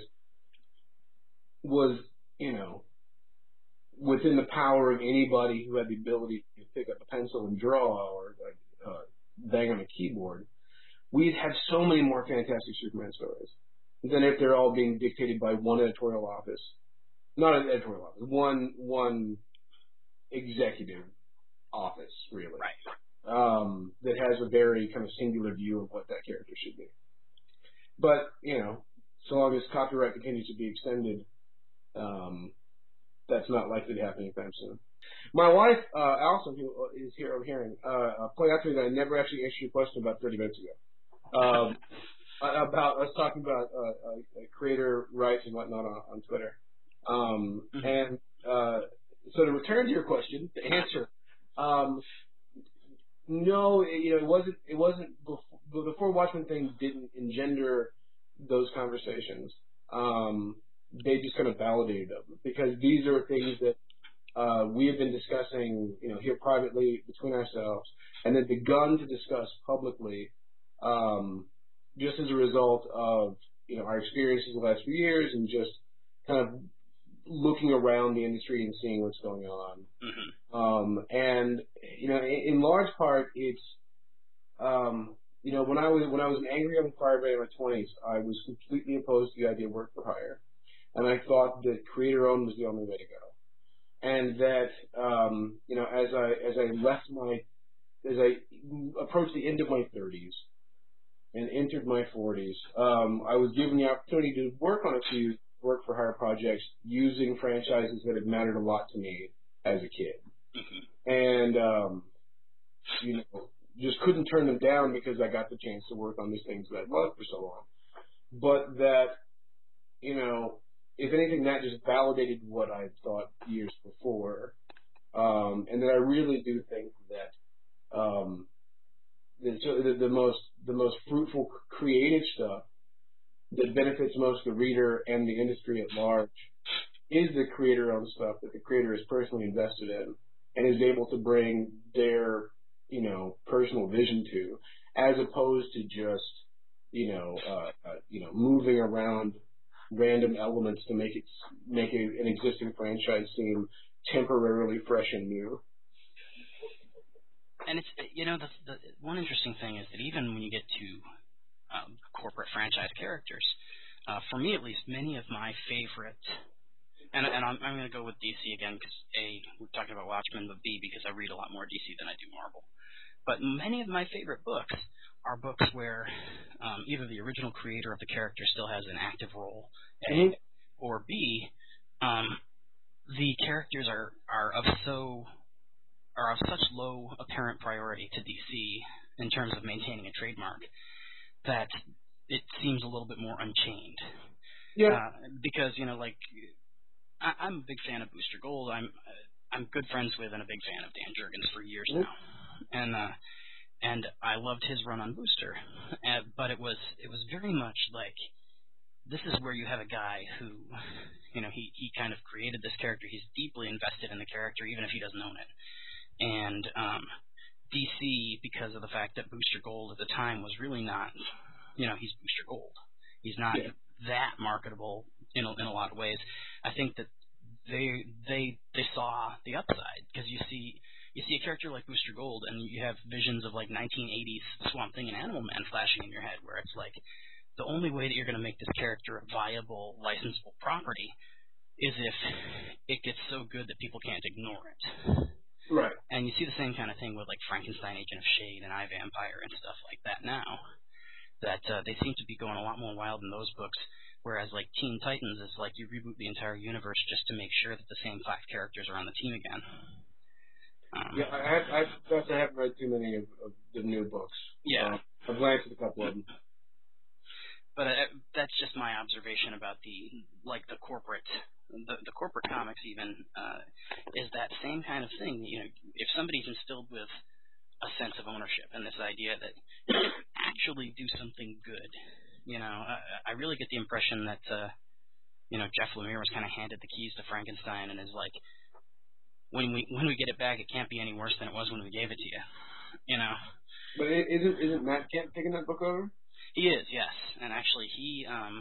was, you know, within the power of anybody who had the ability to pick up a pencil and draw or like, uh, bang on a keyboard, we'd have so many more fantastic Superman stories than if they're all being dictated by one editorial office. Not an editorial office, one one executive office, really. Right. Um, that has a very kind of singular view of what that character should be. But, you know, so long as copyright continues to be extended, um, that's not likely to happen anytime soon. My wife, uh, Allison, who is here overhearing, uh, pointed out to me that I never actually answered your question about thirty minutes ago. Um, about us talking about uh, uh, creator rights and whatnot on, on Twitter. Um, Mm-hmm. And uh, so to return to your question, to answer, um, no, it, you know, it wasn't. It wasn't before, the before Watchmen thing didn't engender those conversations. um, they just kind of validated them, because these are things that uh, we have been discussing, you know, here privately between ourselves, and then begun to discuss publicly, um, just as a result of, you know, our experiences the last few years and just kind of looking around the industry and seeing what's going on. Mm-hmm. Um, and, you know, in, in large part, it's, um, you know, when I was, when I was an angry young fireman in my twenties, I was completely opposed to the idea of work for hire. And I thought that creator owned was the only way to go. And that, um, you know, as I, as I left my, as I approached the end of my thirties and entered my forties, um, I was given the opportunity to work on a few work for hire projects using franchises that had mattered a lot to me as a kid. Mm-hmm. And, um, you know, just couldn't turn them down because I got the chance to work on these things that I loved for so long. But that, you know, if anything, that just validated what I thought years before. Um, and that I really do think that, um, the, the, the most, the most fruitful creative stuff that benefits most the reader and the industry at large is the creator-owned stuff that the creator is personally invested in and is able to bring their, you know, personal vision to, as opposed to just, you know, uh, uh, you know, moving around random elements to make it make a, an existing franchise seem temporarily fresh and new. And it's, you know, the, the one interesting thing is that even when you get to um, corporate franchise characters, uh, for me at least, many of my favorite, and, and I'm, I'm going to go with D C again because A, we're talking about Watchmen, but B, because I read a lot more D C than I do Marvel. But many of my favorite books are books where um, either the original creator of the character still has an active role, A, Mm-hmm. or B, um, the characters are, are of so are of such low apparent priority to D C in terms of maintaining a trademark that it seems a little bit more unchained. Yeah. Uh, because, you know, like, I, I'm a big fan of Booster Gold. I'm uh, I'm good friends with and a big fan of Dan Jurgens for years Mm-hmm. now, and uh, and I loved his run on Booster. Uh, but it was it was very much like, this is where you have a guy who, you know, he he kind of created this character. He's deeply invested in the character, even if he doesn't own it. And um, D C, because of the fact that Booster Gold at the time was really not, you know, he's Booster Gold. He's not Yeah. that marketable in a, in a lot of ways. I think that they they they saw the upside, because you see you see a character like Booster Gold, and you have visions of like nineteen eighties Swamp Thing and Animal Man flashing in your head, where it's like, the only way that you're going to make this character a viable, licensable property is if it gets so good that people can't ignore it. Right. And you see the same kind of thing with like Frankenstein, Agent of Shade, and I, Vampire, and stuff like that now. That uh, they seem to be going a lot more wild in those books, whereas like Teen Titans is like you reboot the entire universe just to make sure that the same five characters are on the team again. Um, Yeah, I, I, I confess I haven't read too many of, of the new books. Yeah. Uh, I've glanced at a couple of them. But uh, that's just my observation about the like the corporate, the, the corporate comics even uh, is that same kind of thing. You know, if somebody's instilled with a sense of ownership and this idea that you can actually do something good, you know, I, I really get the impression that uh, you know, Jeff Lemire was kind of handed the keys to Frankenstein and is like, when we when we get it back, it can't be any worse than it was when we gave it to you, you know. But it, isn't isn't Matt Kent taking that book over? He is, yes, and actually he um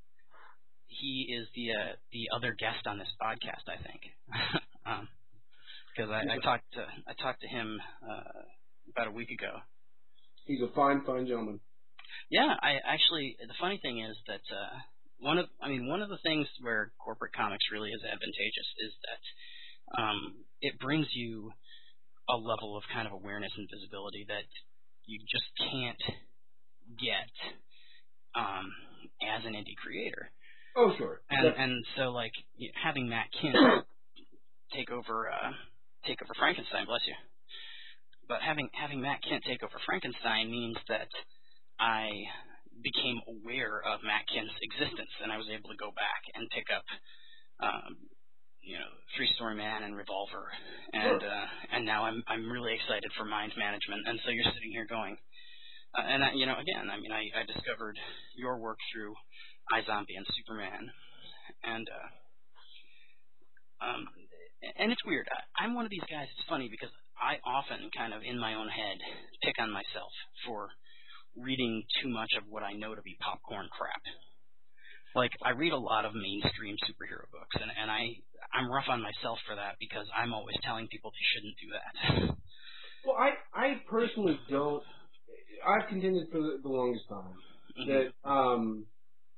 he is the uh, the other guest on this podcast, I think, because um, I, I talked to I talked to him uh, about a week ago. He's a fine, fine gentleman. Yeah, I actually the funny thing is that uh, one of I mean one of the things where corporate comics really is advantageous is that um, it brings you a level of kind of awareness and visibility that you just can't get um, as an indie creator. Oh, sure. And yeah. and so like having Matt Kent take over uh, take over Frankenstein, bless you. But having having Matt Kent take over Frankenstein means that I became aware of Matt Kent's existence, and I was able to go back and pick up, um, you know, Three Story Man and Revolver, and Sure. uh, and now I'm I'm really excited for Mind Management. And so you're sitting here going. Uh, and, I, you know, again, I mean, I, I discovered your work through iZombie and Superman, and uh, um, and it's weird. I, I'm one of these guys. It's funny because I often kind of in my own head pick on myself for reading too much of what I know to be popcorn crap. Like, I read a lot of mainstream superhero books, and, and I, I'm rough on myself for that because I'm always telling people they shouldn't do that. Well, I, I personally don't. I've contended for the, the longest time mm-hmm. that um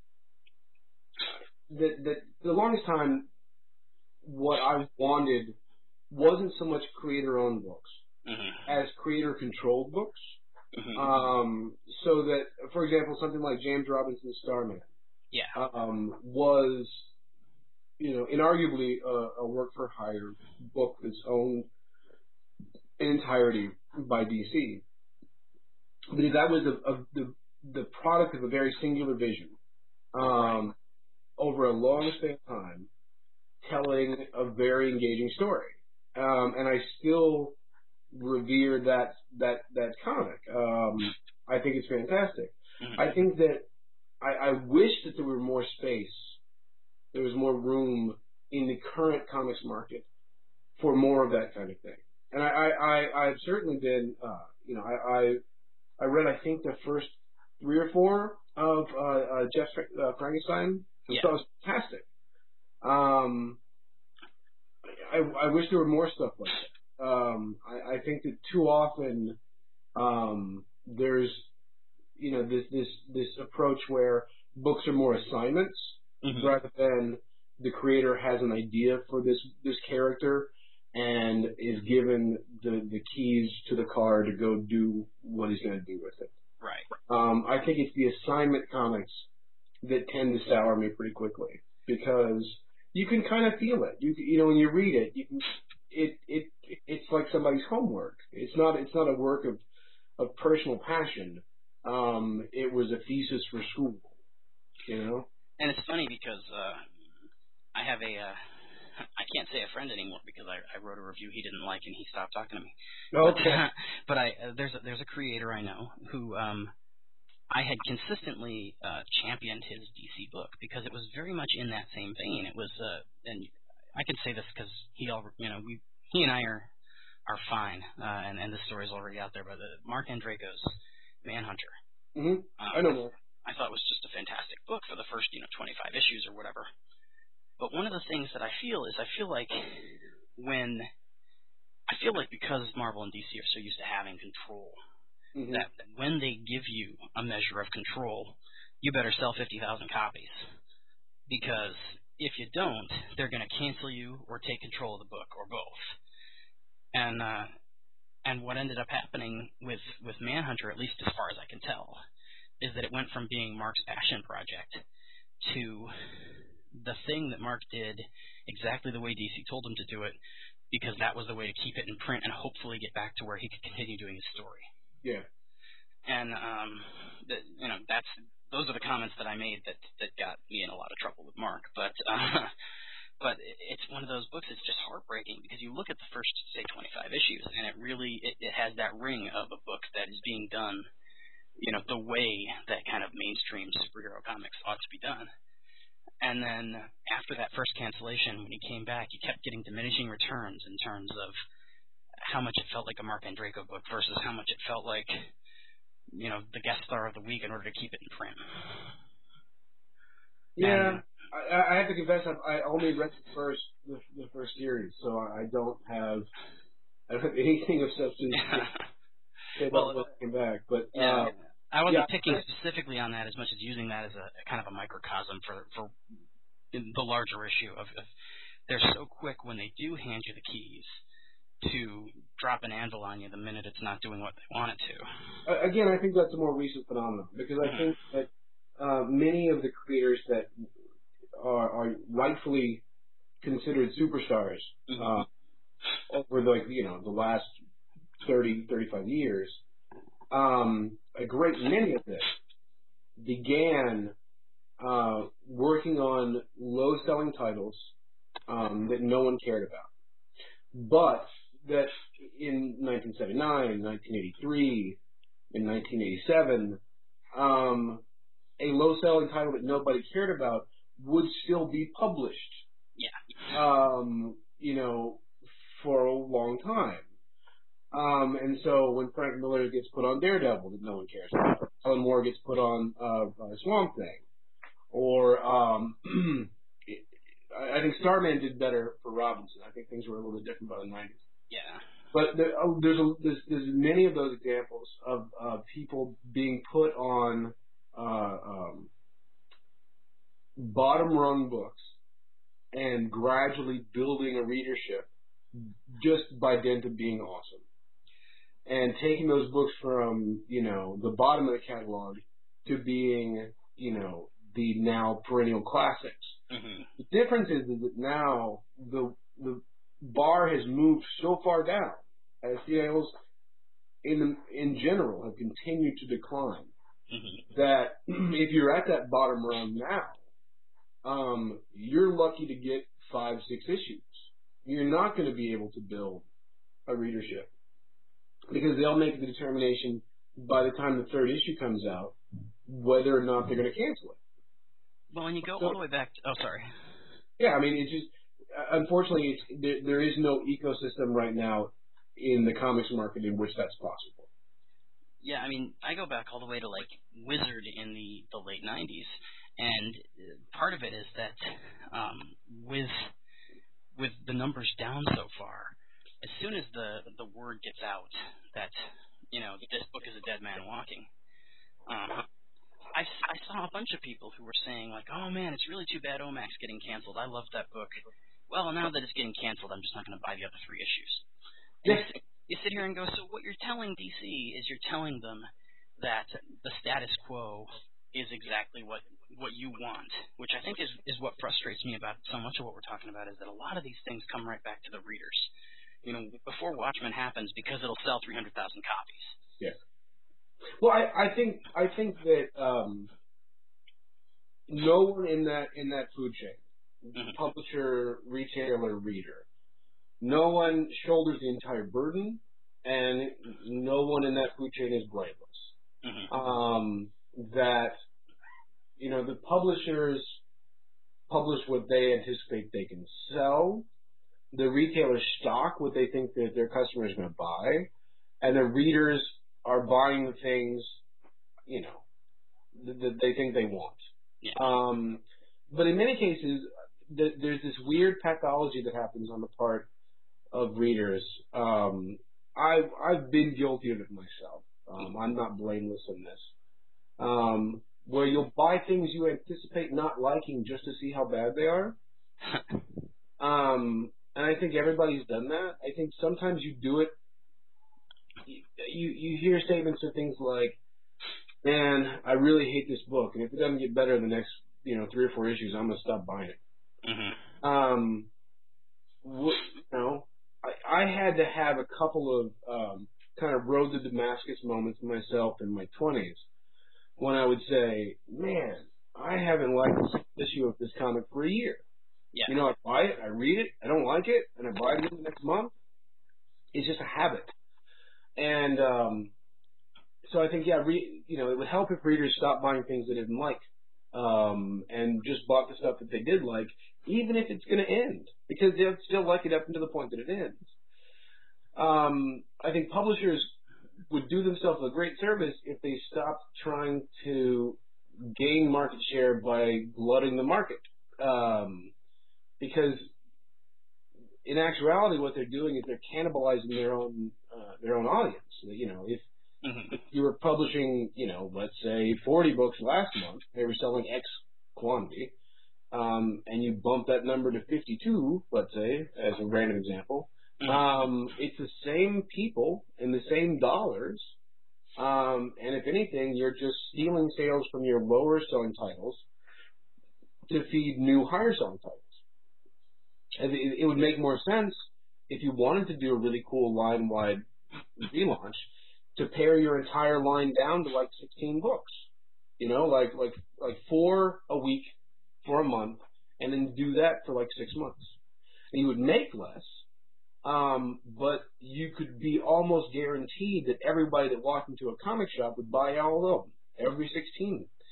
that that the longest time what I wanted wasn't so much creator-owned books mm-hmm. as creator-controlled books. Mm-hmm. Um, so that, for example, something like James Robinson's Starman. Yeah. Um, was, you know, inarguably a, a work-for-hire book that's owned in entirety by D C. But that was a, a, the the product of a very singular vision um, over a long span of time, telling a very engaging story. Um, and I still revere that that that comic. Um, I think it's fantastic. Mm-hmm. I think that I, I wish that there were more space, there was more room in the current comics market for more of that kind of thing. And I, I, I, I've certainly been, uh, you know, I, I, I read, I think, the first three or four of uh, uh, Jeff uh, Frankenstein. I yeah. thought it was fantastic. Um, I, I wish there were more stuff like that. Um, I, I think that too often um, there's you know, this, this, this approach where books are more assignments mm-hmm. rather than the creator has an idea for this, this character and is given the, the keys to the car to go do what he's going to do with it. Right. Um, I think it's the assignment comics that tend to sour me pretty quickly because you can kind of feel it. You, you know, when you read it, you can, it, it, it's like somebody's homework. It's not, it's not a work of, of personal passion. Um, it was a thesis for school, you know? And it's funny because uh, I have a, uh, I can't say a friend anymore because I, I wrote a review he didn't like and he stopped talking to me. Okay. But, uh, but I, uh, there's, a, there's a creator I know who um, I had consistently uh, championed his D C book because it was very much in that same vein. It was, uh, and I can say this because he, all, you know, we, he and I are, are fine, uh, and, and this story's already out there, but uh, Mark Andreyko's Manhunter. Mm-hmm. Um, I know that. I thought it was just a fantastic book for the first, you know, twenty-five issues or whatever. But one of the things that I feel is I feel like when I feel like because Marvel and D C are so used to having control, mm-hmm. that when they give you a measure of control, you better sell fifty thousand copies. Because if you don't, they're going to cancel you or take control of the book or both. And uh, and what ended up happening with, with Manhunter, at least as far as I can tell, is that it went from being Mark's passion project to the thing that Mark did exactly the way D C told him to do it, because that was the way to keep it in print and hopefully get back to where he could continue doing his story. Yeah. And um, that, you know, that's those are the comments that I made that that got me in a lot of trouble with Mark. But uh, but it's one of those books that's just heartbreaking because you look at the first, say, twenty-five issues, and it really it, it has that ring of a book that is being done, you know, the way that kind of mainstream superhero comics ought to be done. And then after that first cancellation, when he came back, he kept getting diminishing returns in terms of how much it felt like a Mark Andreyko book versus how much it felt like, you know, the guest star of the week in order to keep it in print. Yeah, and, I, I have to confess, I, I only read the first the, the first series, so I don't have I don't have anything of substance to say about what came back. But yeah. uh, I wasn't yeah, picking I, specifically on that as much as using that as a, a kind of a microcosm for for the larger issue of, of they're so quick when they do hand you the keys to drop an anvil on you the minute it's not doing what they want it to. Again, I think that's a more recent phenomenon because I mm-hmm. think that uh, many of the creators that are, are rightfully considered superstars mm-hmm. uh, over the you know the last thirty, thirty-five years. Um, a great many of them began uh, working on low-selling titles um, that no one cared about. But that in nineteen seventy-nine, nineteen eighty-three, in nineteen eighty-seven, um, a low-selling title that nobody cared about would still be published. Yeah. Um, you know, for a long time. Um, and so when Frank Miller gets put on Daredevil, that no one cares about, Alan Moore gets put on uh, uh, Swamp Thing, or um, I think Starman did better for Robinson. I think things were a little bit different by the nineties. Yeah. But there, oh, there's, a, there's there's many of those examples of uh, people being put on uh, um, bottom rung books and gradually building a readership just by dint of being awesome. And taking those books from, you know, the bottom of the catalog to being, you know, the now perennial classics. Mm-hmm. The difference is, is that now the the bar has moved so far down as sales in in general have continued to decline, Mm-hmm. that if you're at that bottom rung now, um, you're lucky to get five, six issues. You're not going to be able to build a readership, because they'll make the determination by the time the third issue comes out whether or not they're going to cancel it. Well, when you go So, all the way back to, oh, sorry. Yeah, I mean, it's just, unfortunately, it's, there, there is no ecosystem right now in the comics market in which that's possible. Yeah, I mean, I go back all the way to, like, Wizard in the, the late nineties, and part of it is that um, with with the numbers down so far, as soon as the the word gets out that, you know, this book is a dead man walking, um, I, I saw a bunch of people who were saying, like, oh, man, it's really too bad Omax getting canceled. I loved that book. Well, now that it's getting canceled, I'm just not going to buy the other three issues. And you, sit, you sit here and go, so what you're telling D C is you're telling them that the status quo is exactly what, what you want, which I think is, is what frustrates me about so much of what we're talking about, is that a lot of these things come right back to the readers. You know, before Watchmen happens, because it'll sell three hundred thousand copies. Yeah. Well, I, I think I think that um, no one in that in that food chain, Mm-hmm. publisher, retailer, reader, no one shoulders the entire burden, and no one in that food chain is blameless. Mm-hmm. Um, that, you know, the publishers publish what they anticipate they can sell. The retailers stock what they think that their customer is going to buy, and the readers are buying the things, you know, that, that they think they want. Yeah. Um, but in many cases, th- there's this weird pathology that happens on the part of readers. Um, I've I've been guilty of it myself. Um, I'm not blameless in this. Um, where you'll buy things you anticipate not liking just to see how bad they are. um, and I think everybody's done that. I think sometimes you do it. You, you you hear statements or things like, "Man, I really hate this book, and if it doesn't get better in the next, you know, three or four issues, I'm gonna stop buying it." Mm-hmm. Um, wh- you know, I, I had to have a couple of um, kind of road to Damascus moments myself in my twenties when I would say, "Man, I haven't liked this issue of this comic for a year." Yeah. You know, I buy it, I read it, I don't like it, and I buy it again the next month. It's just a habit. And um, so I think, yeah, re- you know, it would help if readers stopped buying things they didn't like, um, and just bought the stuff that they did like, even if it's going to end, because they'll still like it up until the point that it ends. Um, I think publishers would do themselves a great service if they stopped trying to gain market share by glutting the market, um, because in actuality, what they're doing is they're cannibalizing their own uh, their own audience. You know, if, Mm-hmm. if you were publishing, you know, let's say forty books last month, they were selling X quantity, um, and you bump that number to fifty-two, let's say, as a random example, Mm-hmm. um, it's the same people and the same dollars, um, and if anything, you're just stealing sales from your lower selling titles to feed new higher selling titles. And it, it would make more sense if you wanted to do a really cool line-wide relaunch to pare your entire line down to like sixteen books, you know, like like like four a week for a month, and then do that for like six months. And you would make less, um, but you could be almost guaranteed that everybody that walked into a comic shop would buy all of them, every sixteen.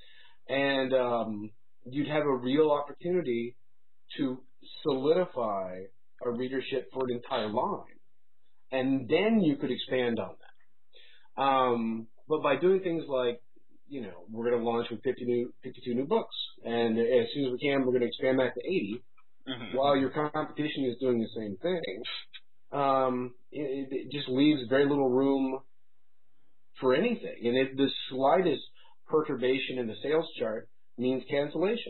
and um, you'd have a real opportunity to solidify a readership for an entire line, and then you could expand on that. Um, but by doing things like, you know, we're going to launch with fifty new, fifty-two new books, and as soon as we can, we're going to expand that to eighty, mm-hmm. while your competition is doing the same thing, um, it, it just leaves very little room for anything. And if the slightest perturbation in the sales chart means cancellation.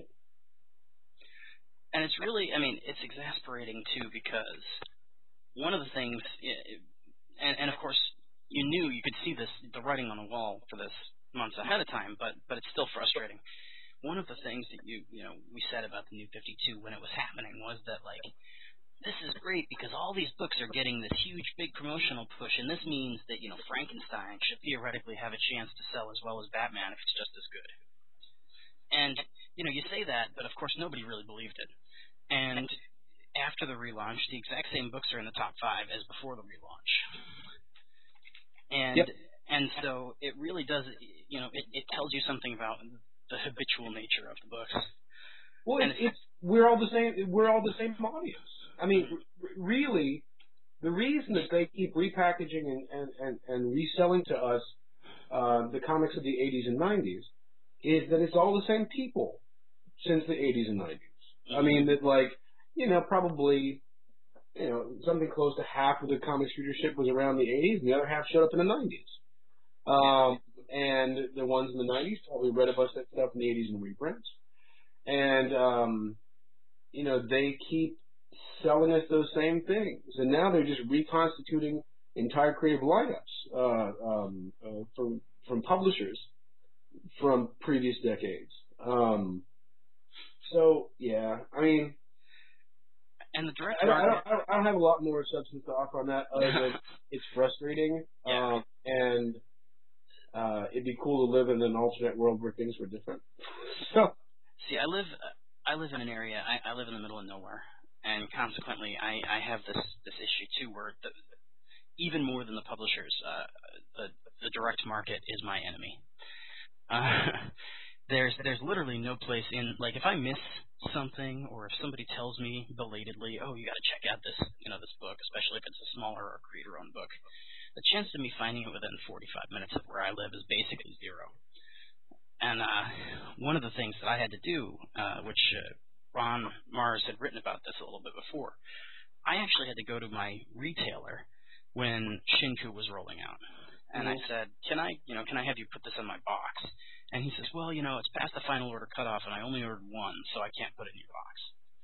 And it's really, I mean, it's exasperating, too, because one of the things, and, and of course, you knew, you could see this, the writing on the wall for this months ahead of time, but but it's still frustrating. One of the things that you, you know, we said about the New fifty-two when it was happening was that, like, this is great because all these books are getting this huge, big promotional push, and this means that, you know, Frankenstein should theoretically have a chance to sell as well as Batman if it's just as good. And, you know, you say that, but of course nobody really believed it. And after the relaunch, the exact same books are in the top five as before the relaunch. And yep. and so it really does, you know, it, it tells you something about the habitual nature of the books. Well, it's, it's we're all the same. We're all the same audience. I mean, r- really, the reason that they keep repackaging and, and, and, and reselling to us uh, the comics of the eighties and nineties is that it's all the same people since the eighties and nineties. I mean, that like, you know, probably, you know, something close to half of the comics readership was around the eighties, and the other half showed up in the nineties. Um, and the ones in the nineties probably read a bunch of that stuff in the eighties in reprints. And, um, you know, they keep selling us those same things. And now they're just reconstituting entire creative lineups uh, um, uh, from from publishers from previous decades. Um, so, yeah, I mean, and the direct I, I, don't, I don't have a lot more substance to offer on that other than it's frustrating. Yeah. Um, and uh, it'd be cool to live in an alternate world where things were different. So, see, I live I live in an area, I, I live in the middle of nowhere, and consequently I, I have this, this issue too where the, even more than the publishers, uh, the, the direct market is my enemy. Uh, there's there's literally no place in, like, if I miss something or if somebody tells me belatedly, oh, you got to check out this, you know, this book, especially if it's a smaller or creator-owned book, the chance of me finding it within forty-five minutes of where I live is basically zero. And uh, one of the things that I had to do, uh, which uh, Ron Mars had written about this a little bit before, I actually had to go to my retailer when Shinku was rolling out. And I said, can I, you know, can I have you put this in my box? And he says, well, you know, it's past the final order cutoff, and I only ordered one, so I can't put it in your box.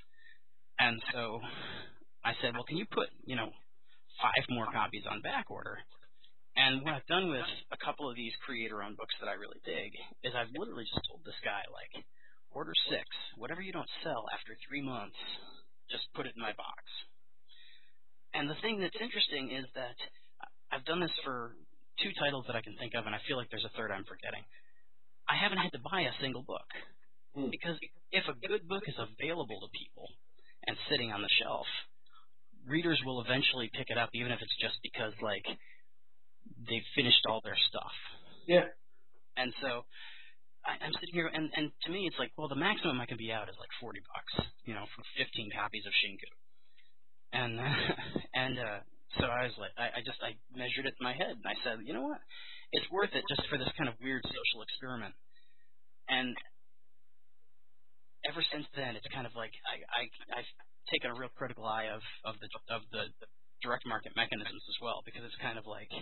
And so I said, well, can you put, you know, five more copies on back order? And what I've done with a couple of these creator-owned books that I really dig is I've literally just told this guy, like, order six. Whatever you don't sell after three months, just put it in my box. And the thing that's interesting is that I've done this for two titles that I can think of, and I feel like there's a third I'm forgetting. I haven't had to buy a single book. Mm. Because if a good book is available to people and sitting on the shelf, readers will eventually pick it up, even if it's just because, like, they've finished all their stuff. Yeah. And so I, I'm sitting here, and, and to me, it's like, well, the maximum I can be out is like forty bucks, you know, for fifteen copies of Shinku. And and uh, so I was like, I, I just I measured it in my head, and I said, you know what, it's worth it just for this kind of weird social experiment. And ever since then, it's kind of like I, I I've taken a real critical eye of of the of the, the direct market mechanisms as well, because it's kind of like,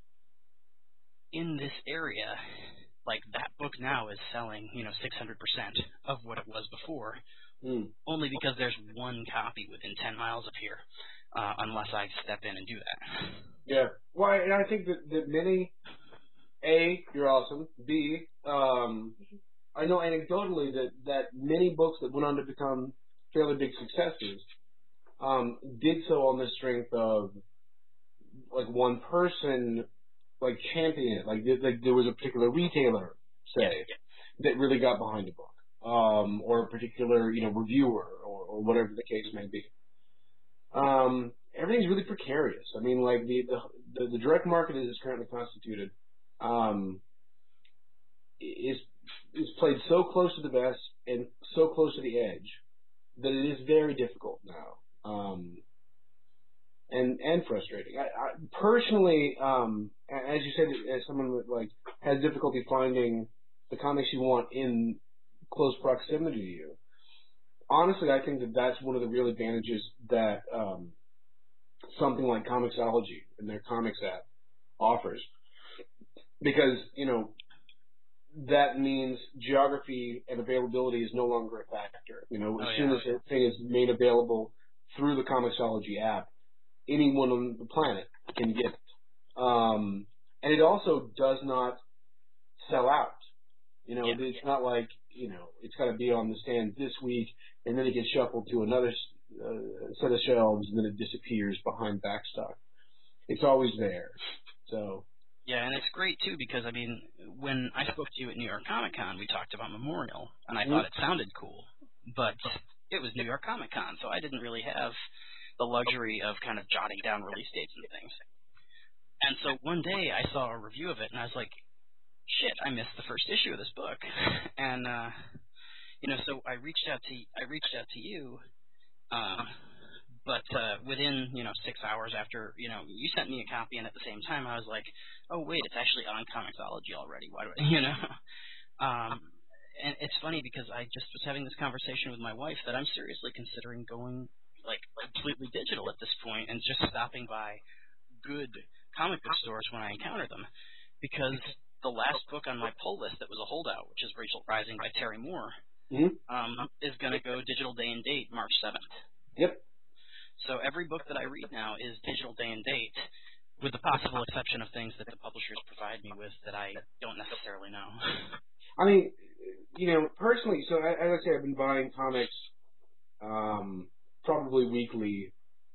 in this area, like, that book now is selling, you know, six hundred percent of what it was before, mm. only because there's one copy within ten miles of here, uh, unless I step in and do that. Yeah. Well, and I think that, that many, A, you're awesome, B, um, I know anecdotally that, that many books that went on to become fairly big successes um, did so on the strength of, like, one person, like, championing it. Like, like there was a particular retailer, say, yeah, yeah. that really got behind a book, um, or a particular, you know, reviewer, or, or whatever the case may be. Um, everything's really precarious. I mean, like, the the, the, the direct market as it's currently constituted um, is is played so close to the vest and so close to the edge that it is very difficult now, um, and and frustrating. I, I personally, um, as you said, as someone that like has difficulty finding the comics you want in close proximity to you, honestly, I think that that's one of the real advantages that um, something like Comixology and their comics app offers, because you know. That means geography and availability is no longer a factor. You know, as oh, soon yeah. as a thing is made available through the Comixology app, anyone on the planet can get it. Um, and it also does not sell out. You know, Yeah. it's not like, you know, it's got to be on the stand this week and then it gets shuffled to another uh, set of shelves and then it disappears behind backstock. It's always there. So. Yeah, and it's great, too, because, I mean, when I spoke to you at New York Comic Con, we talked about Memorial, and I mm-hmm. thought it sounded cool, but it was New York Comic Con, so I didn't really have the luxury of kind of jotting down release dates and things. And so one day I saw a review of it, and I was like, shit, I missed the first issue of this book. And, uh, you know, so I reached out to, I reached out to you, um, But uh, within, you know, six hours after, you know, you sent me a copy, and at the same time I was like, oh, wait, it's actually on Comixology already. Why do I, you know? um, and it's funny because I just was having this conversation with my wife that I'm seriously considering going, like, completely digital at this point and just stopping by good comic book stores when I encounter them. Because the last book on my pull list that was a holdout, which is Rachel Rising by Terry Moore, mm-hmm. um, is going to go digital day and date March seventh. Yep. So every book that I read now is digital day and date, with the possible exception of things that the publishers provide me with that I don't necessarily know. I mean, you know, personally, so as I say, I've been buying comics um, probably weekly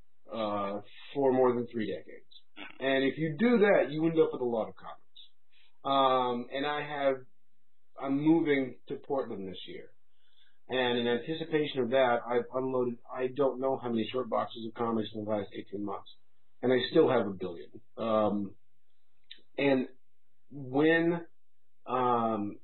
uh, for more than three decades. And if you do that, you end up with a lot of comics. Um, and I have, I'm moving to Portland this year. And in anticipation of that, I've unloaded, I don't know how many short boxes of comics in the last eighteen months. And I still have a billion. Um, and when um,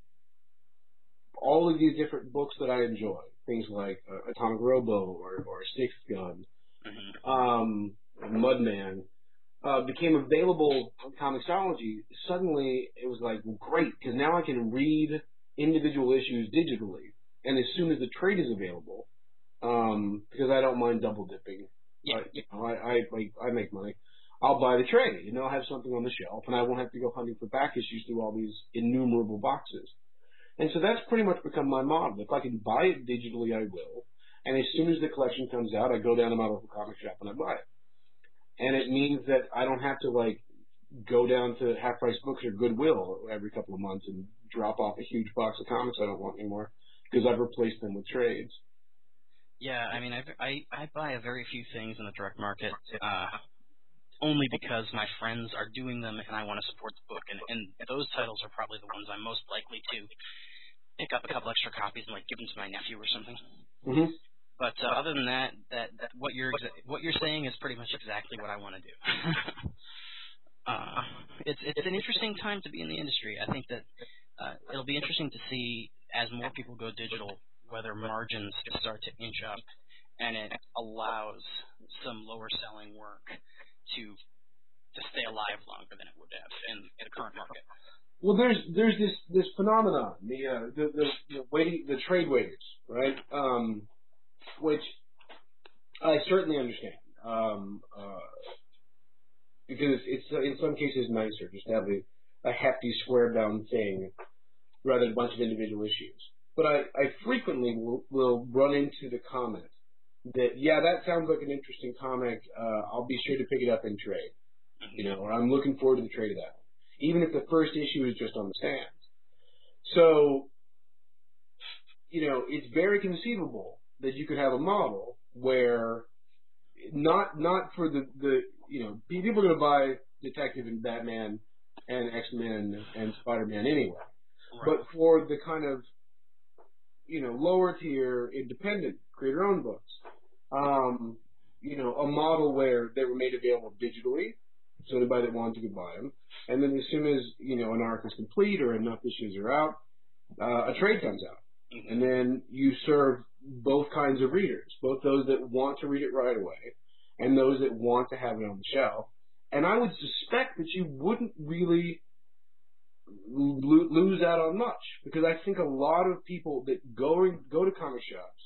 all of these different books that I enjoy, things like uh, Atomic Robo or, or Sixth Gun, mm-hmm. um, Mudman, uh, became available on Comixology, suddenly it was like, well, great, because now I can read individual issues digitally. And as soon as the trade is available, um, because I don't mind double dipping, yeah. uh, you know, I, I like I make money. I'll buy the trade, and I'll have something on the shelf, and I won't have to go hunting for back issues through all these innumerable boxes. And so that's pretty much become my model. If I can buy it digitally, I will. And as soon as the collection comes out, I go down to my local comic shop and I buy it. And it means that I don't have to like go down to Half Price Books or Goodwill every couple of months and drop off a huge box of comics I don't want anymore, because I've replaced them with trades. Yeah, I mean, I, I, I buy a very few things in the direct market, uh, only because my friends are doing them and I want to support the book. And, and those titles are probably the ones I'm most likely to pick up a couple extra copies and like give them to my nephew or something. Mm-hmm. But uh, other than that, that, that what you're exa- what you're saying is pretty much exactly what I want to do. uh, it's it's an interesting time to be in the industry. I think that uh, it'll be interesting to see as more people go digital, whether margins start to inch up, and it allows some lower selling work to to stay alive longer than it would have in, in the current market. Well, there's there's this this phenomenon, the uh, the the, the waiting the trade waiters, right? Um, which I certainly understand, um, uh, because it's uh, in some cases nicer just to have a, a hefty square bound thing rather than a bunch of individual issues. But I, I frequently will, will run into the comment that, yeah, that sounds like an interesting comic. Uh, I'll be sure to pick it up in trade, you know, or I'm looking forward to the trade of that one, even if the first issue is just on the stands. So, you know, it's very conceivable that you could have a model where not not for the, the you know, people are going to buy Detective and Batman and X-Men and Spider-Man anyway. Right. But for the kind of, you know, lower tier, independent, create your own books, um, you know, a model where they were made available digitally, so anybody that wanted to could buy them, and then as soon as, you know, an arc is complete or enough issues are out, uh, a trade comes out. Mm-hmm. And then you serve both kinds of readers, both those that want to read it right away and those that want to have it on the shelf. And I would suspect that you wouldn't really lo- lose out on much, because I think a lot of people that go go to comic shops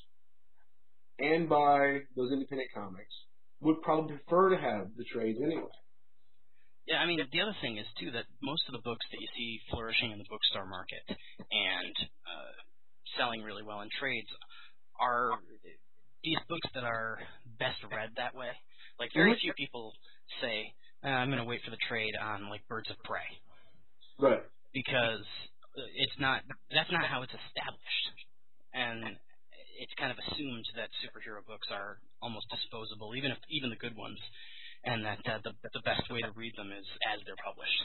and buy those independent comics would probably prefer to have the trades anyway. Yeah, I mean, the other thing is, too, that most of the books that you see flourishing in the bookstore market and uh, selling really well in trades are these books that are best read that way. Like, very few people say, uh, I'm going to wait for the trade on, like, Birds of Prey. Right. Because it's not, that's not how it's established. And it's kind of assumed that superhero books are almost disposable, even if, even the good ones. And that uh, the the best way to read them is as they're published.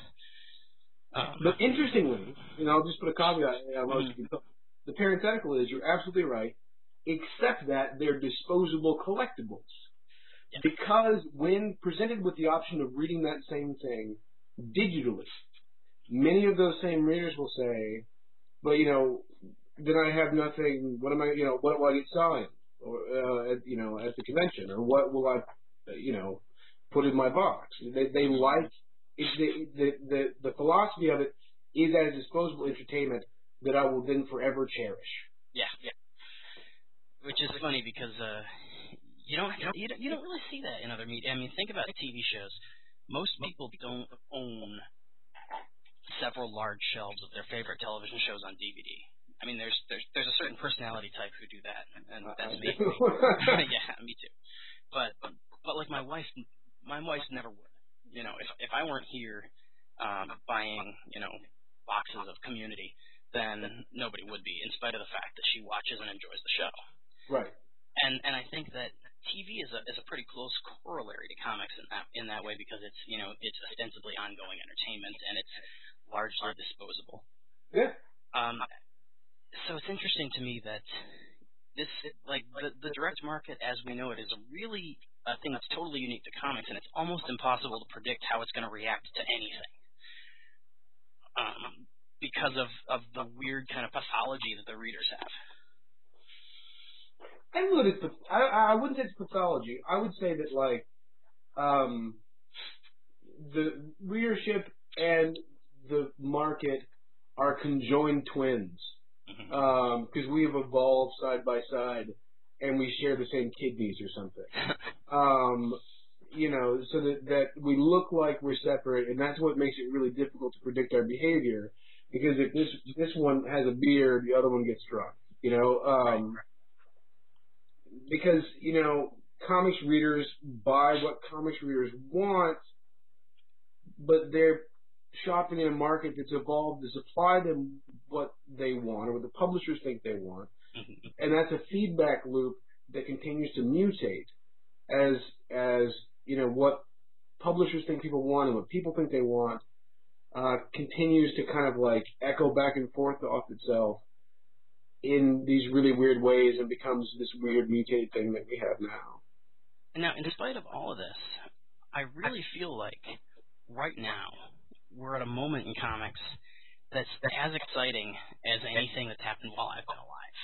Um, but interestingly, you know, I'll just put a caveat. You know, mm-hmm. The parenthetical is, you're absolutely right, except that they're disposable collectibles. Yeah. Because when presented with the option of reading that same thing digitally, many of those same readers will say, "But you know, then I have nothing. What am I? You know, what will I get signed? Or uh, at, you know, at the convention, or what will I, you know?" put in my box. They, they like it, the, the the the philosophy of it is as disposable entertainment that I will then forever cherish. Yeah, yeah. Which is funny because uh, you don't you don't you don't really see that in other media. I mean, think about T V shows. Most people don't own several large shelves of their favorite television shows on D V D. I mean, there's there's there's a certain personality type who do that, and that's me. Yeah, me too. But but like my wife. My wife never would. You know, if if I weren't here um, buying, you know, boxes of Community, then nobody would be, in spite of the fact that she watches and enjoys the show. Right. And and I think that T V is a is a pretty close corollary to comics in that in that way, because it's, you know, it's ostensibly ongoing entertainment and it's largely disposable. Yeah. Um. So it's interesting to me that this, like, the, the direct market as we know it is a really a thing that's totally unique to comics, and it's almost impossible to predict how it's going to react to anything. Um, because of, of the weird kind of pathology that the readers have. I would it's I, I wouldn't say it's pathology. I would say that, like, um, the readership and the market are conjoined twins. Because um, we have evolved side by side, and we share the same kidneys or something. um, you know, so that, that we look like we're separate, and that's what makes it really difficult to predict our behavior. Because if this this one has a beard, the other one gets drunk. You know, um, because you know, comics readers buy what comics readers want, but they're shopping in a market that's evolved to supply them what they want, or what the publishers think they want. Mm-hmm. And that's a feedback loop that continues to mutate as, as you know, what publishers think people want and what people think they want uh, continues to kind of like echo back and forth off itself in these really weird ways, and becomes this weird mutated thing that we have now. And now, in spite of all of this, I really feel like right now we're at a moment in comics that's as exciting as anything that's happened while I've been alive.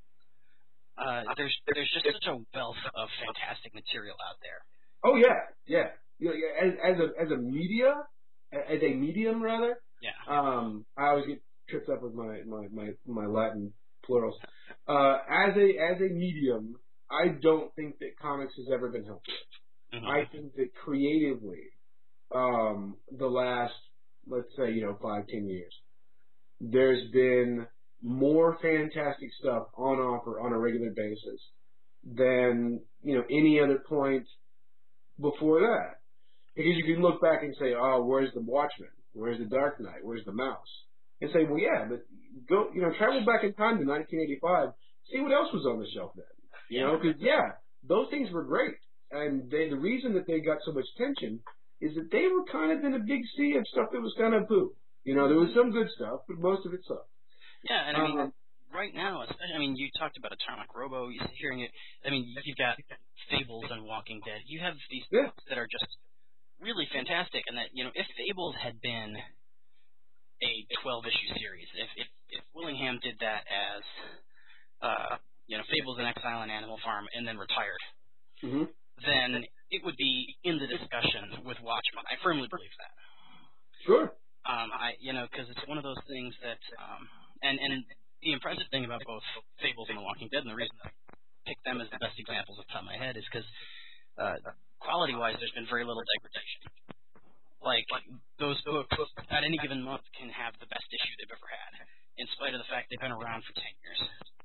Uh, there's there's just such a wealth of fantastic material out there. Oh yeah, yeah. You know, as as a as a media, as a medium rather. Yeah. Um, I always get tripped up with my my my, my Latin plurals. Uh, as a as a medium, I don't think that comics has ever been healthier. Mm-hmm. I think that creatively, um, the last, let's say, you know, five, ten years, there's been more fantastic stuff on offer on a regular basis than, you know, any other point before that. Because you can look back and say, oh, where's the Watchmen? Where's the Dark Knight? Where's the Mouse? And say, well, yeah, but go, you know, travel back in time to nineteen eighty-five, see what else was on the shelf then. You know, because, yeah, those things were great. And they, the reason that they got so much attention is that they were kind of in a big sea of stuff that was kind of poo. You know, there was some good stuff, but most of it sucked. Yeah, and I mean, um, right now, I mean, you talked about Atomic Robo, you're hearing it. I mean, you've got Fables and Walking Dead. You have these books yeah. that are just really fantastic, and that, you know, if Fables had been a twelve-issue series. If, if if Willingham did that as uh, you know, Fables in Exile and Animal Farm, and then retired, mm-hmm. then it would be in the discussion with Watchmen. I firmly believe that. Sure. Um, I you know, because it's one of those things that um, and and the impressive thing about both Fables and The Walking Dead, and the reason I pick them as the best examples off the top of my head, is because uh, quality-wise, there's been very little degradation. Like, those books, at any given month, can have the best issue they've ever had, in spite of the fact they've been around for ten years.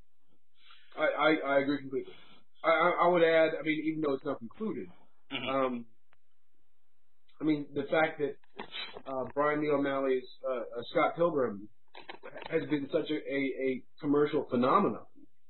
I, I, I agree completely. I, I, I would add, I mean, even though it's not concluded, Mm-hmm. um, I mean, the fact that uh, Brian Lee O'Malley's uh, uh, Scott Pilgrim has been such a, a, a commercial phenomenon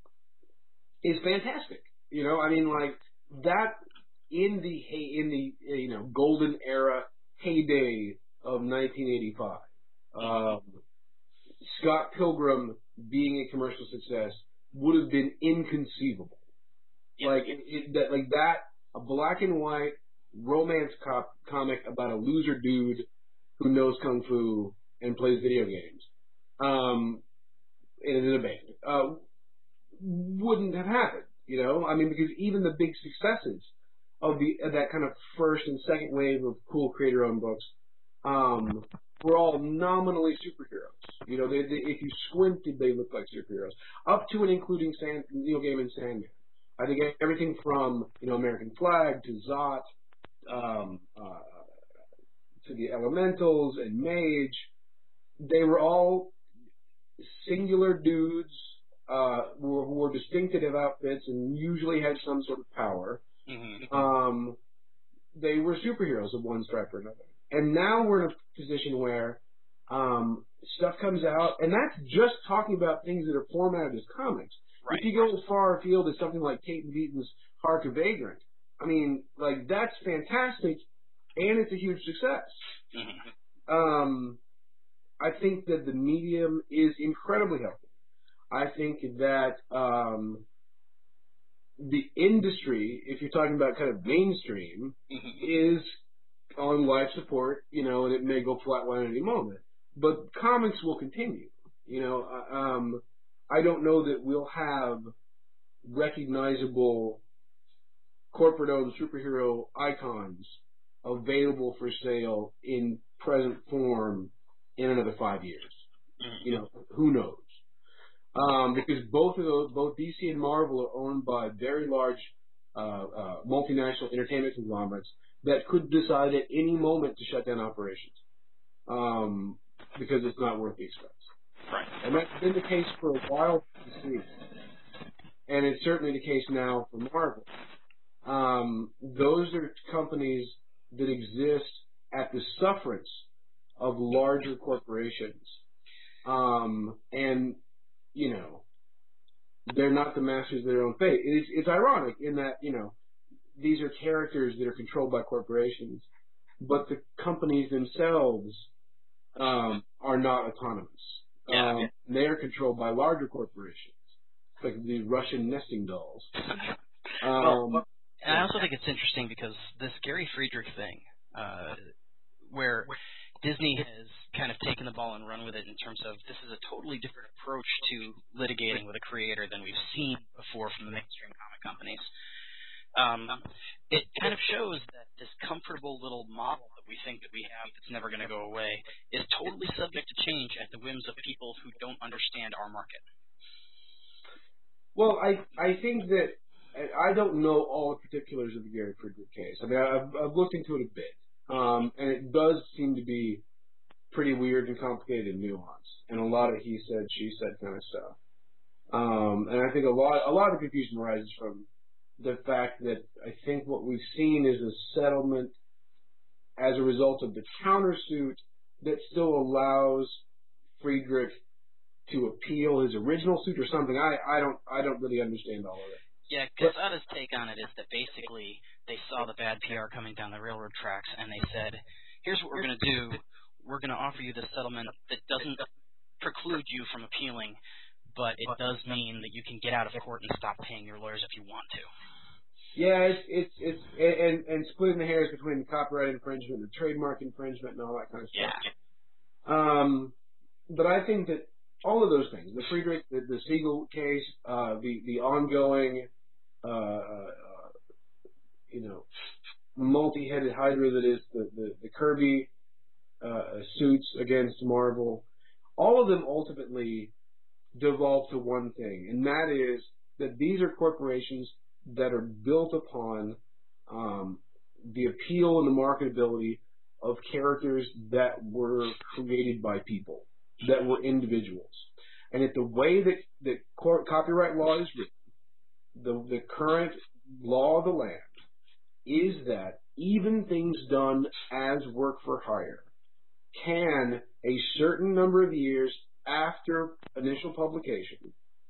is fantastic. You know, I mean, like, that in the, in the you know, golden era heyday of nineteen eighty-five, um, Scott Pilgrim being a commercial success would have been inconceivable. Yeah. Like it, it, that, like that, a black and white romance cop, comic about a loser dude who knows kung fu and plays video games, um, and is in a band, uh, wouldn't have happened. You know, I mean, because even the big successes of the of that kind of first and second wave of cool creator-owned books, um, were all nominally superheroes. You know, they, they, if you squinted, they looked like superheroes, up to and including Sand, Neil Gaiman's Sandman. I think everything from, you know, American Flag to Zot, um, uh, to the Elementals and Mage, they were all singular dudes uh, who, were, who were distinctive outfits and usually had some sort of power. Mm-hmm. Um, they were superheroes of one stripe or another. And now we're in a position where um, stuff comes out, and that's just talking about things that are formatted as comics. Right. If you go as far afield as something like Kate and Beaton's Hark a Vagrant, I mean, like, that's fantastic, and it's a huge success. Mm-hmm. Um, I think that the medium is incredibly healthy. I think that um, the industry, if you're talking about kind of mainstream, Mm-hmm. is on life support, you know, and it may go flatline at any moment. But comics will continue. You know, um, I don't know that we'll have recognizable corporate-owned superhero icons available for sale in present form in another five years. Mm-hmm. You know, who knows? Um, because both of those, both D C and Marvel are owned by very large uh, uh, multinational entertainment conglomerates that could decide at any moment to shut down operations um, because it's not worth the expense. Right. And that's been the case for a while for D C, and it's certainly the case now for Marvel. Um, those are companies that exist at the sufferance of larger corporations, um, and you know, they're not the masters of their own fate. It's, it's ironic in that, you know, these are characters that are controlled by corporations, but the companies themselves um, are not autonomous. Yeah. Um, they're controlled by larger corporations, like the Russian nesting dolls. Um, well, and I also think it's interesting because this Gary Friedrich thing, uh, where Disney has kind of taken the ball and run with it in terms of this is a totally different approach to litigating with a creator than we've seen before from the mainstream comic companies. Um, it kind of shows that this comfortable little model that we think that we have that's never going to go away is totally subject to change at the whims of people who don't understand our market. Well, I I think that I don't know all the particulars of the Gary Friedrich case. I mean, I've, I've looked into it a bit. Um, and it does seem to be pretty weird and complicated and nuanced, and a lot of he said, she said kind of stuff. Um, and I think a lot, a lot of confusion arises from the fact that I think what we've seen is a settlement as a result of the countersuit that still allows Friedrich to appeal his original suit or something. I, I don't, I don't really understand all of it. Yeah, Quesada's take on it is that basically they saw the bad P R coming down the railroad tracks, and they said, here's what we're going to do. We're going to offer you this settlement that doesn't preclude you from appealing, but it does mean that you can get out of court and stop paying your lawyers if you want to. Yeah, it's, it's, it's and, and splitting the hairs between copyright infringement and trademark infringement and all that kind of stuff. Yeah. Um, but I think that all of those things, the Friedrich, the, the Siegel case, uh, the, the ongoing, uh, uh, you know, multi-headed hydra that is the, the, the Kirby uh, suits against Marvel, all of them ultimately devolve to one thing, and that is that these are corporations that are built upon um, the appeal and the marketability of characters that were created by people, that were individuals. And if the way that, that co- copyright law is written, the, the current law of the land, is that even things done as work for hire can, a certain number of years after initial publication,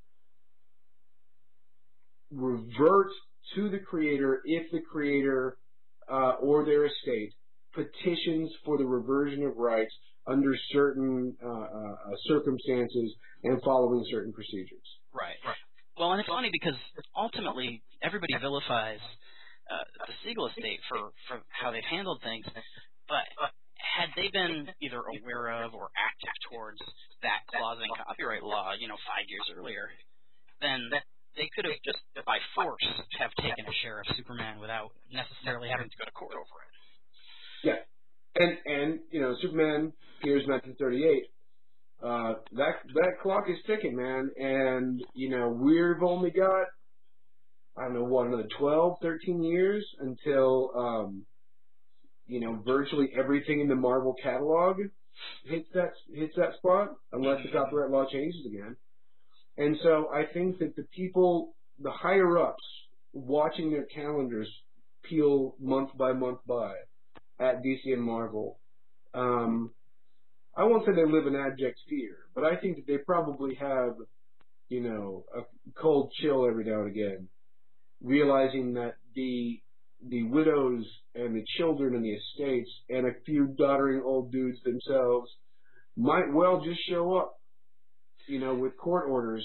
revert to the creator if the creator uh, or their estate petitions for the reversion of rights under certain uh, uh, circumstances and following certain procedures. Right. Right. Well, and it's funny because ultimately everybody vilifies uh, the Siegel estate for, for how they've handled things, but had they been either aware of or active towards that clause in copyright law, you know, five years earlier, then they could have just by force have taken a share of Superman without necessarily having to go to court over it. Yeah. And, and you know, Superman appears nineteen thirty-eight. Uh, that that clock is ticking, man. And, you know, we've only got, I don't know, what, another twelve, thirteen years until, um, you know, virtually everything in the Marvel catalog hits that hits that spot, unless the copyright law changes again. And so I think that the people, the higher-ups, watching their calendars peel month by month by at D C and Marvel, um, I won't say they live in abject fear, but I think that they probably have, you know, a cold chill every now and again, realizing that the the widows and the children and the estates and a few doddering old dudes themselves might well just show up, you know, with court orders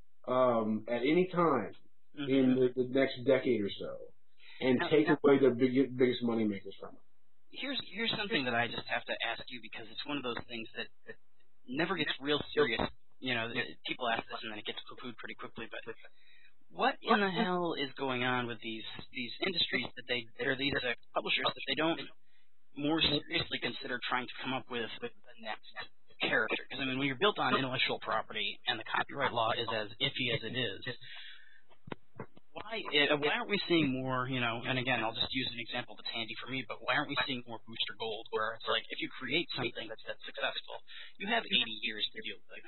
um, at any time mm-hmm. in the, the next decade or so, and now, take now, away the big, biggest money makers from it. Here's here's something that I just have to ask you, because it's one of those things that, that never gets real serious. You know, people ask this and then it gets poo-pooed pretty quickly, but what in the hell is going on with these these industries that they or these uh, publishers that they don't more seriously consider trying to come up with the next character? Because I mean, when you're built on intellectual property and the copyright law is as iffy as it is, why uh, why aren't we seeing more? You know, and again, I'll just use an example that's handy for me, but why aren't we seeing more Booster Gold, where it's like if you create something that's that's successful, you have eighty years to deal with it?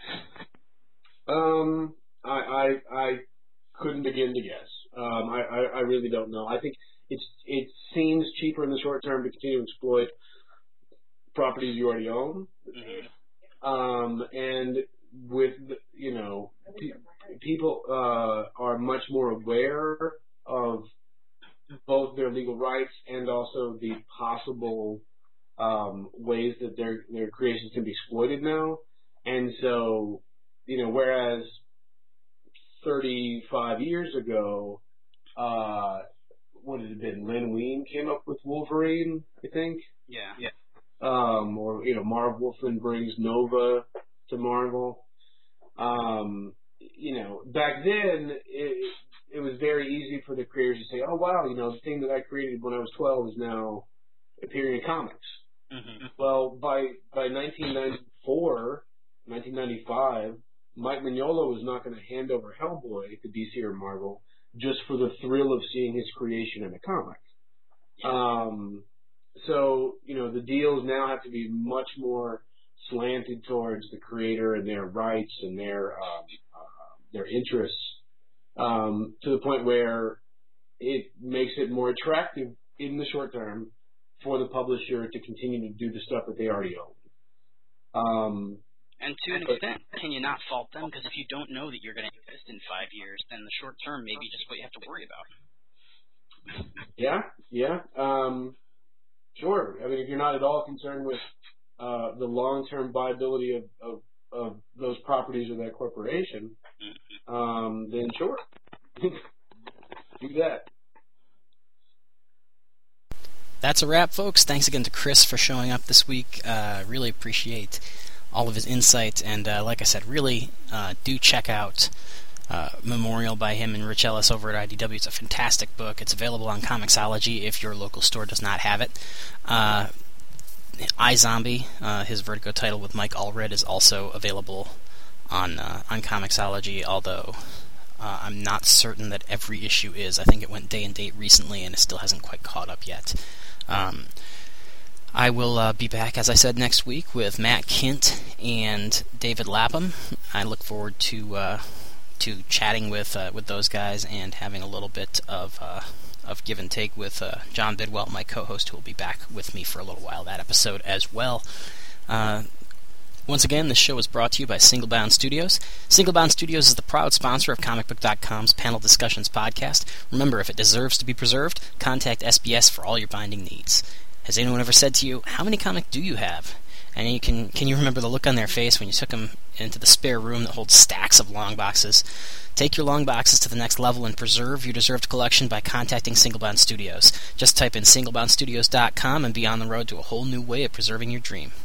Um, I I. I couldn't begin to guess. Um, I, I, I really don't know. I think it's it seems cheaper in the short term to continue to exploit properties you already own. Mm-hmm. Um, and with, you know, pe- people uh, are much more aware of both their legal rights and also the possible um, ways that their their creations can be exploited now. And so, you know, whereas thirty-five years ago, uh, what had it been? Len Wein came up with Wolverine, I think. Yeah. Yeah. Um, or, you know, Marv Wolfman brings Nova to Marvel. Um, you know, back then, it, it was very easy for the creators to say, oh, wow, you know, the thing that I created when I was twelve is now appearing in comics. Mm-hmm. Well, by, by nineteen ninety-four, nineteen ninety-five, Mike Mignola was not going to hand over Hellboy to D C or Marvel just for the thrill of seeing his creation in a comic. Um, so, you know, the deals now have to be much more slanted towards the creator and their rights and their um, uh, their interests, um, to the point where it makes it more attractive in the short term for the publisher to continue to do the stuff that they already own. Um, And to an extent, can you not fault them? Because if you don't know that you're going to exist in five years, then the short term may be just what you have to worry about. Yeah, yeah. Um, sure. I mean, if you're not at all concerned with uh, the long-term viability of, of, of those properties or that corporation, mm-hmm. um, then sure. Do that. That's a wrap, folks. Thanks again to Chris for showing up this week. Uh, really appreciate all of his insight, and uh, like I said, really uh, do check out uh, Memorial by him and Rich Ellis over at I D W. It's a fantastic book. It's available on Comixology if your local store does not have it. Uh, iZombie, uh, his Vertigo title with Mike Allred, is also available on uh, on Comixology, although uh, I'm not certain that every issue is. I think it went day and date recently, and it still hasn't quite caught up yet. Um, I will uh, be back, as I said, next week with Matt Kint and David Lapham. I look forward to uh, to chatting with uh, with those guys and having a little bit of uh, of give and take with uh, John Bidwell, my co-host, who will be back with me for a little while that episode as well. Uh, once again, this show is brought to you by Singlebound Studios. Singlebound Studios is the proud sponsor of comic book dot com's Panel Discussions podcast. Remember, if it deserves to be preserved, contact S B S for all your binding needs. Has anyone ever said to you, how many comics do you have? And you can can you remember the look on their face when you took them into the spare room that holds stacks of long boxes? Take your long boxes to the next level and preserve your deserved collection by contacting Singlebound Studios. Just type in singlebound studios dot com and be on the road to a whole new way of preserving your dream.